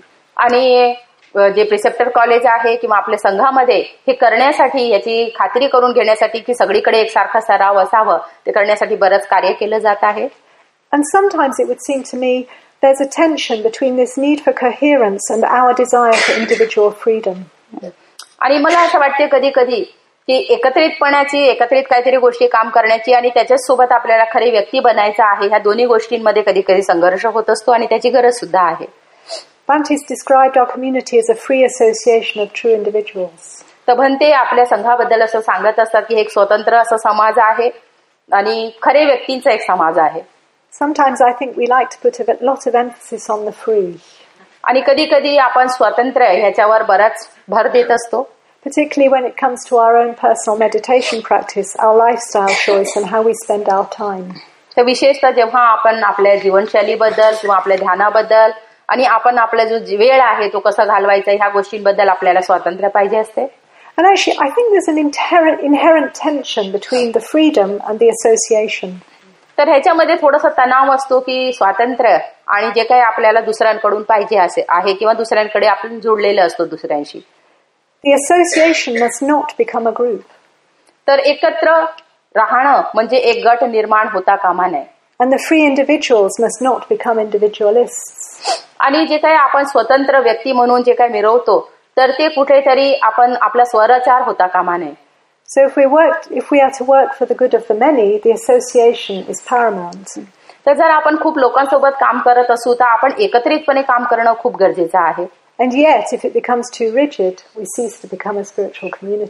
आणि जे प्रिसेप्टर कॉलेज आहे किंवा आपल्या संघामध्ये हे करण्यासाठी, याची खात्री करून घेण्यासाठी की सगळीकडे एकसारखा सराव असावं, ते करण्यासाठी बरंच कार्य केलं जात आहे. And sometimes it would seem to me there's a tension between this need for coherence and our desire for individual freedom. आणि मला असं वाटते कधी कधी की एकत्रित काहीतरी गोष्टी काम करण्याची आणि त्याच्याच सोबत आपल्याला खरे व्यक्ती बनायचं आहे, ह्या दोन्ही गोष्टींमध्ये कधी कधी संघर्ष होत असतो आणि त्याची गरज सुद्धा आहे. Bhante's described our community as a free association of true individuals. तर भंते आपल्या संघाबद्दल असं सांगत असतात की एक स्वतंत्र असा समाज आहे आणि खरे व्यक्तींचा एक समाज आहे. Sometimes I think we like to put a lot of emphasis on the free. आणि कधी कधी आपण स्वातंत्र्य ह्याच्यावर बराच भर देत असतो. Particularly when it comes to our own personal meditation practice, our lifestyle choice and how we spend our time. तर विशेषतः जेव्हा आपण आपल्या जीवनशैलीबद्दल किंवा आपल्या ध्यानाबद्दल आणि आपण आपला जो वेळ आहे तो कसा घालवायचा ह्या गोष्टींबद्दल आपल्याला स्वातंत्र्य पाहिजे असते. And actually I think there's an inherent tension between the freedom and the association. तर ह्याच्यामध्ये थोडासा तणाव असतो की स्वातंत्र्य आणि जे काही आपल्याला दुसऱ्यांकडून पाहिजे असे आहे किंवा दुसऱ्यांकडे आपण जोडलेलं असतो दुसऱ्यांशी. The association must not become a group. तर एकत्र राहणं म्हणजे एक गट निर्माण होता कामा नये. And the free individuals must not become individualists. आणि जे काही आपण स्वतंत्र व्यक्ती म्हणून जे काही मिरवतो तर ते कुठेतरी आपण आपला स्वरचार होता कामा नये. So if we are to work for the good of the many, the association is paramount. तर जर आपण खूप लोकांसोबत काम करत असू तर आपण एकत्रितपणे काम करणं खूप गरजेचं आहे. And yet, if it becomes too rigid, we cease to become a spiritual community.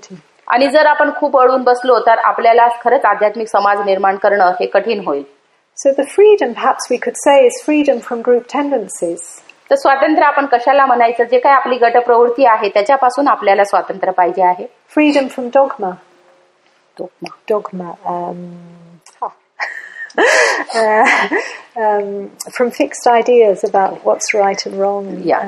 आणि जर आपण खूप अडून बसलो तर आपल्याला खरंच आध्यात्मिक समाज निर्माण करणं हे कठीण होईल. So the freedom, perhaps we could say, is freedom from group tendencies. तर स्वातंत्र्य आपण कशाला म्हणायचं? जे काय आपली गटप्रवृत्ती आहे त्याच्यापासून आपल्याला स्वातंत्र्य पाहिजे आहे. Freedom from dogma. From fixed ideas about what's right and wrong.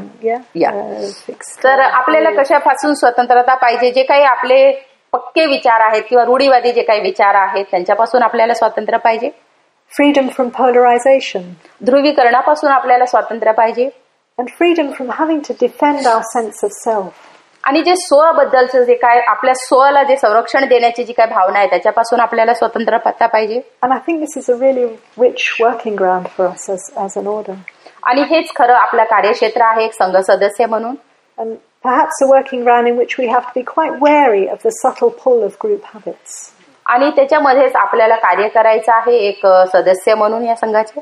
तर आपल्याला कशापासून स्वतंत्रता पाहिजे? जे काही आपले पक्के विचार आहेत किंवा रूढीवादी जे काही विचार आहेत त्यांच्यापासून आपल्याला स्वातंत्र्य पाहिजे. Freedom from polarization. ध्रुवीकरणापासून आपल्याला स्वातंत्र्य पाहिजे. And freedom from having to defend our sense of self. आणि जे स्वबद्दलचं जे काय आपल्या स्वला जे संरक्षण देण्याची जी काय भावना आहे त्याच्यापासून आपल्याला स्वतंत्रता पाहिजे. And I think this is a really rich working ground for us as an order. आणि हेच खरं आपलं कार्यक्षेत्र आहे एक संघ सदस्य म्हणून. And perhaps a working ground in which we have to be quite wary of the subtle pull of group habits. आणि त्याच्यामध्येच आपल्याला कार्य करायचं आहे एक सदस्य म्हणून या संघाचे.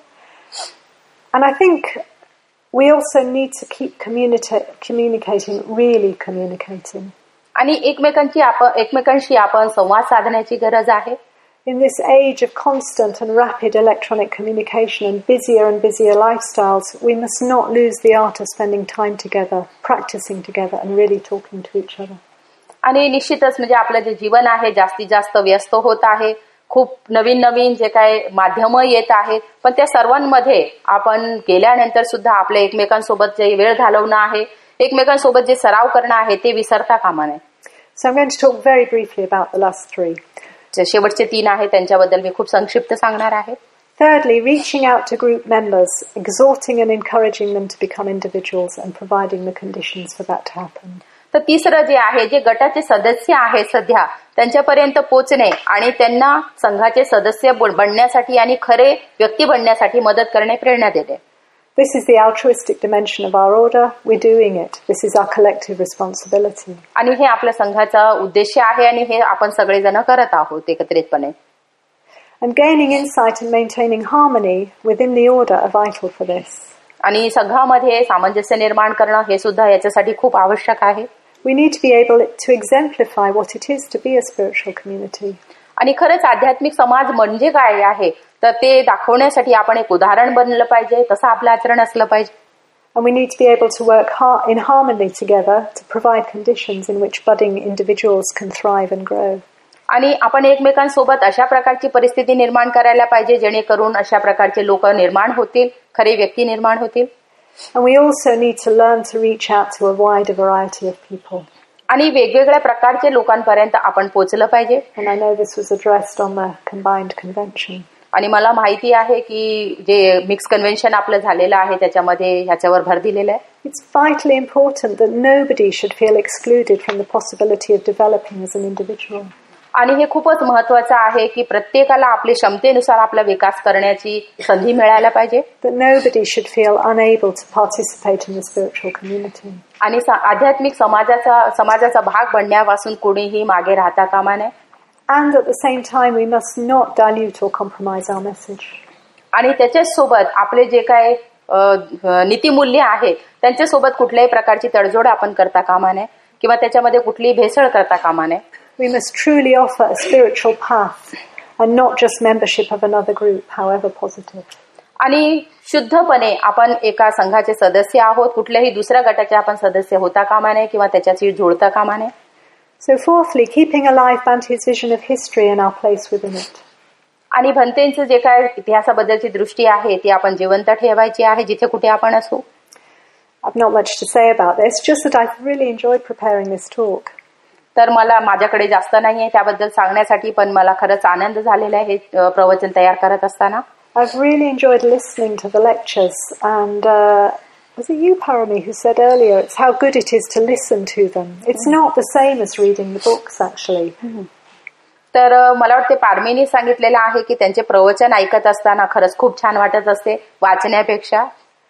And I think we also need to keep communicating, really communicating. आणि एकमेकांशी आपण संवाद साधण्याची गरज आहे. In this age of constant and rapid electronic communication and busier lifestyles, we must not lose the art of spending time together, practicing together and really talking to each other. आणि निश्चितच म्हणजे आपलं जे जीवन आहे जास्तीत जास्त व्यस्त होत आहे. खूप नवीन जे काय माध्यम येत आहेत पण त्या सर्वांमध्ये आपण गेल्यानंतर सुद्धा आपल्या एकमेकांसोबत जे वेळ घालवणं आहे एकमेकांसोबत जे सराव करणं आहे ते विसरता कामा नये. So I'm going to talk very briefly about the last three. जे शेवटचे 3 आहेत त्यांच्याबद्दल मी खूप संक्षिप्त सांगणार आहे. Thirdly, reaching out to group members, exhorting and encouraging them to become individuals and providing the conditions for that to happen. तर तिसरं जे आहे जे गटाचे सदस्य आहेत सध्या त्यांच्यापर्यंत पोहोचणे आणि त्यांना संघाचे सदस्य बनण्यासाठी आणि खरे व्यक्ती बनण्यासाठी मदत करणे प्रेरणा देते. This is the altruistic dimension of our order. We're doing it. This is our collective responsibility. आणि हे आपल्या संघाचा उद्देश आहे आणि हे आपण सगळेजण करत आहोत एकत्रितपणे. And gaining insight and maintaining harmony within the order are vital for this. आणि संघामध्ये सामंजस्य निर्माण करणं हे सुद्धा याच्यासाठी खूप आवश्यक आहे. We need to be able to exemplify what it is to be a spiritual community. आणि खरंच आध्यात्मिक समाज म्हणजे काय आहे तर ते दाखवण्यासाठी आपण एक उदाहरण बनलं पाहिजे तसं आपलं आचरण असलं पाहिजे. And we need to be able to work in harmony together to provide conditions in which budding individuals can thrive and grow. आणि आपण एकमेकांसोबत अशा प्रकारची परिस्थिती निर्माण करायला पाहिजे जेणेकरून अशा प्रकारचे लोक निर्माण होतील खरे व्यक्ती निर्माण होतील. And we also need to learn to reach out to a wider variety of people. आणि वेगवेगळ्या प्रकारचे लोकांपर्यंत आपण पोहोचलं पाहिजे. And I know this was addressed on the combined convention. आणि मला माहिती आहे की जे मिक्स कन्व्हेन्शन आपलं झालेलं आहे त्याच्यामध्ये ह्याच्यावर भर दिलेला आहे. It's vitally important that nobody should feel excluded from the possibility of developing as an individual. आणि हे खूपच महत्वाचं आहे की प्रत्येकाला आपल्या क्षमतेनुसार आपला विकास करण्याची संधी मिळायला पाहिजे. That nobody should feel unable to participate in the spiritual community. आणि आध्यात्मिक समाजाचा भाग बनण्यापासून कोणीही मागे राहता कामा नये. And at the same time we must not dilute or compromise our message. आणि त्याच्याच सोबत आपले जे काय नीतिमूल्य आहे त्यांच्यासोबत कुठल्याही प्रकारची तडजोड आपण करता कामा नये किंवा त्याच्यामध्ये कुठलीही भेसळ करता कामा नये. We must truly offer a spiritual path and not just membership of another group, however positive. आणि शुद्धपणे आपण एका संघाचे सदस्य आहोत कुठल्याही दुसऱ्या गटाचे आपण सदस्य होता कामा नये किंवा त्याच्याशी जुळता कामा नये. So fourthly, keeping alive Bhante's vision of history and our place within it. आणि भंतेंचं जे काय इतिहासाबद्दलची दृष्टी आहे ती आपण जिवंत ठेवायची आहे जिथे कुठे आपण असू. I've not much to say about this, just that I've really enjoyed preparing this talk. तर मला माझ्याकडे जास्त नाहीये त्याबद्दल सांगण्यासाठी पण मला खरंच आनंद झालेला आहे हे प्रवचन तयार करत असताना. I've really enjoyed listening to the lectures and was it you, Parami, who said earlier it's how good it is to listen to them. It's not the same as reading the books actually. तर मला वाटते पारमीनी सांगितलेलं आहे की त्यांचे प्रवचन ऐकत असताना खरंच खूप छान वाटत असते वाचण्यापेक्षा.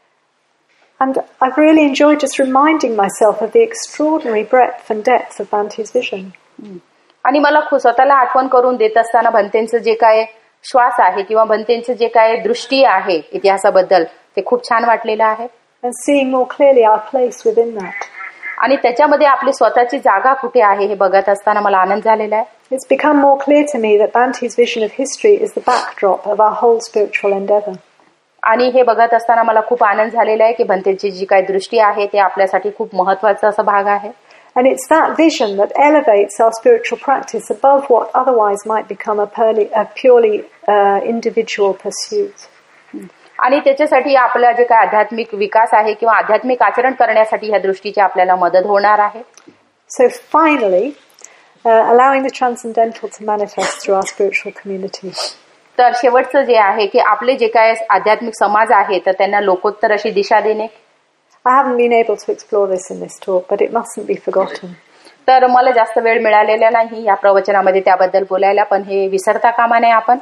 And I've really enjoyed just reminding myself of the extraordinary breadth and depth of Bhante's vision. आणि मला स्वतःला आठवण करून देत असताना भंतेंचं जे काय श्वास आहे किंवा भंतेंचं जे काय दृष्टी आहे इतिहासाबद्दल ते खूप छान वाटलेलं आहे. And seeing more clearly our place within that. आणि त्याच्यामध्ये आपली स्वतःची जागा कुठे आहे हे बघत असताना मला आनंद झालेला आहे. It's become more clear to me that Bante's vision of history is the backdrop of our whole spiritual endeavor. आणि हे बघत असताना मला खूप आनंद झालेला आहे की भंतेची जी काही दृष्टी आहे ते आपल्यासाठी खूप महत्वाचा असा भाग आहे. And it's that vision that elevates our spiritual practice above what otherwise might become a purely individual pursuit. आणि त्याच्यासाठी आपला जे काय आध्यात्मिक विकास आहे किंवा आध्यात्मिक आचरण करण्यासाठी ह्या दृष्टीची आपल्याला मदत होणार आहे. So finally, allowing the transcendental to manifest through our spiritual community. तर शेवटचं जे आहे की आपले जे काय आध्यात्मिक समाज आहे तर त्यांना लोकोत्तर अशी दिशा देणे. I haven't been able to explore this in this talk, but it mustn't be forgotten. तर मला जास्त वेळ मिळालेला नाही या प्रवचनामध्ये त्याबद्दल बोलायला, पण हे विसरता कामा नये आपण.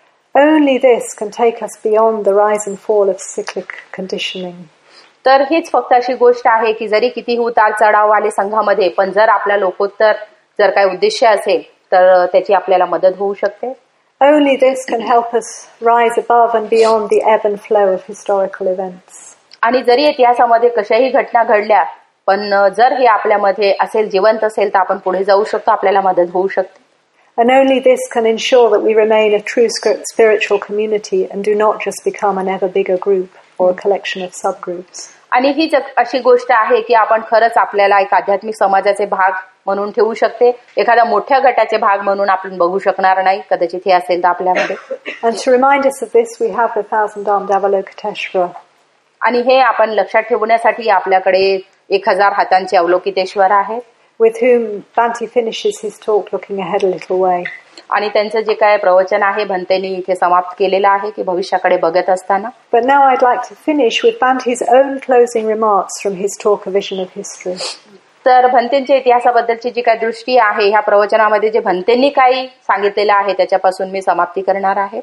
Only this can take us beyond the rise and fall of cyclic conditioning. तर हीच फक्त अशी गोष्ट आहे की जरी किती उतार चढाव आले संघामध्ये, पण जर आपला लोकोत्तर जर काही उद्देश असेल तर त्याची आपल्याला मदत होऊ शकते. Only this can help us rise above and beyond the ebb and flow of historical events. आणि जरी इतिहासामध्ये कशाही घटना घडल्या, पण जर हे आपल्यामध्ये असेल, जिवंत असेल, तर आपण पुढे जाऊ शकतो, आपल्याला मदत होऊ शकते. And only this can ensure that we remain a true spiritual community and do not just become an ever bigger group or a collection of subgroups. आणि हीच अशी गोष्ट आहे की आपण खरंच आपल्याला एक आध्यात्मिक समाजाचे भाग म्हणून ठेवू शकते, एखाद्या मोठ्या गटाचे भाग म्हणून आपण बघू शकणार नाही, कदाचित हे असेल तर आपल्यामध्ये. And to remind us of this, we have the 1000-armed Avalokiteshvara. आणि हे आपण लक्षात ठेवण्यासाठी आपल्याकडे 1000 हातांचे अवलोकितेश्वर आहेत, with whom Bhante finishes his talk looking ahead a little way. आणि त्यांचं जे काय प्रवचन आहे भंतेनी इथे समाप्त केलेलं आहे की भविष्याकडे बघत असताना. But now I'd like to finish with Bhante's own closing remarks from his talk, A Vision of History. तर भंतेंच्या इतिहासाबद्दलची जी काही दृष्टी आहे ह्या प्रवचनामध्ये जे भंतेंनी काही सांगितलेलं आहे त्याच्यापासून मी समाप्ती करणार आहे.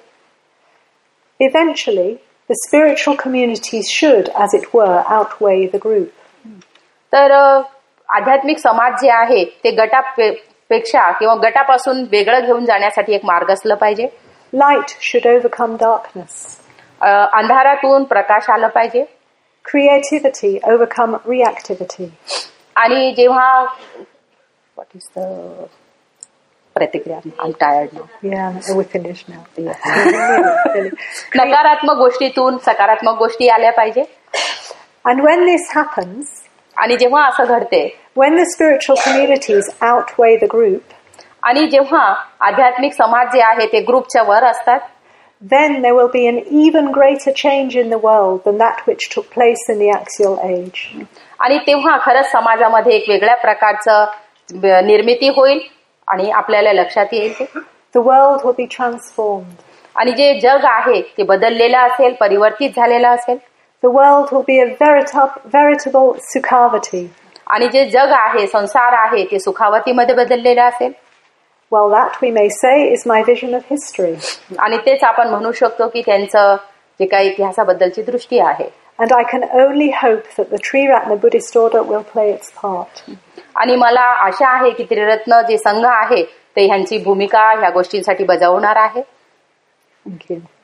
Eventually, the spiritual communities should, as it were, outweigh the group. तर आध्यात्मिक समाज जे आहे ते गटापेक्षा किंवा गटापासून वेगळं घेऊन जाण्यासाठी एक मार्ग असलं पाहिजे. Light should overcome darkness. अंधारातून प्रकाश आला पाहिजे. Creativity overcome reactivity. आणि जेव्हा what is the प्रतिक्रिया I'm tired now. Yeah, we're finished now. नकारात्मक गोष्टीतून सकारात्मक गोष्टी आल्या पाहिजे. And when this happens, आणि जेव्हा असं घडते, when the spiritual communities outweigh the group, आणि जेव्हा आध्यात्मिक समाज जे आहे ते ग्रुपच्या वर असतात, then there will be an even greater change in the world than that which took place in the axial age. आणि तेव्हा खरंच समाजामध्ये एक वेगळ्या प्रकारचं निर्मिती होईल आणि आपल्याला लक्षात येईल The world will be transformed. आणि जे जग आहे ते बदललेलं असेल, परिवर्तित झालेलं असेल. The world will be a veritable Sukhavati. आणि जे जग आहे, संसार आहे, ते सुखावतीमध्ये बदललेलं असेल. Well, that we may say is my vision of history. आणि तेच आपण म्हणू शकतो की त्यांचं जे काही इतिहासाबद्दलची दृष्टी आहे. And I can only hope that the Triratna Buddhist order will play its part. आणि मला आशा आहे की त्रिरत्न जे संघ आहे ते ह्यांची भूमिका ह्या गोष्टींसाठी बजावणार आहे. Thank you.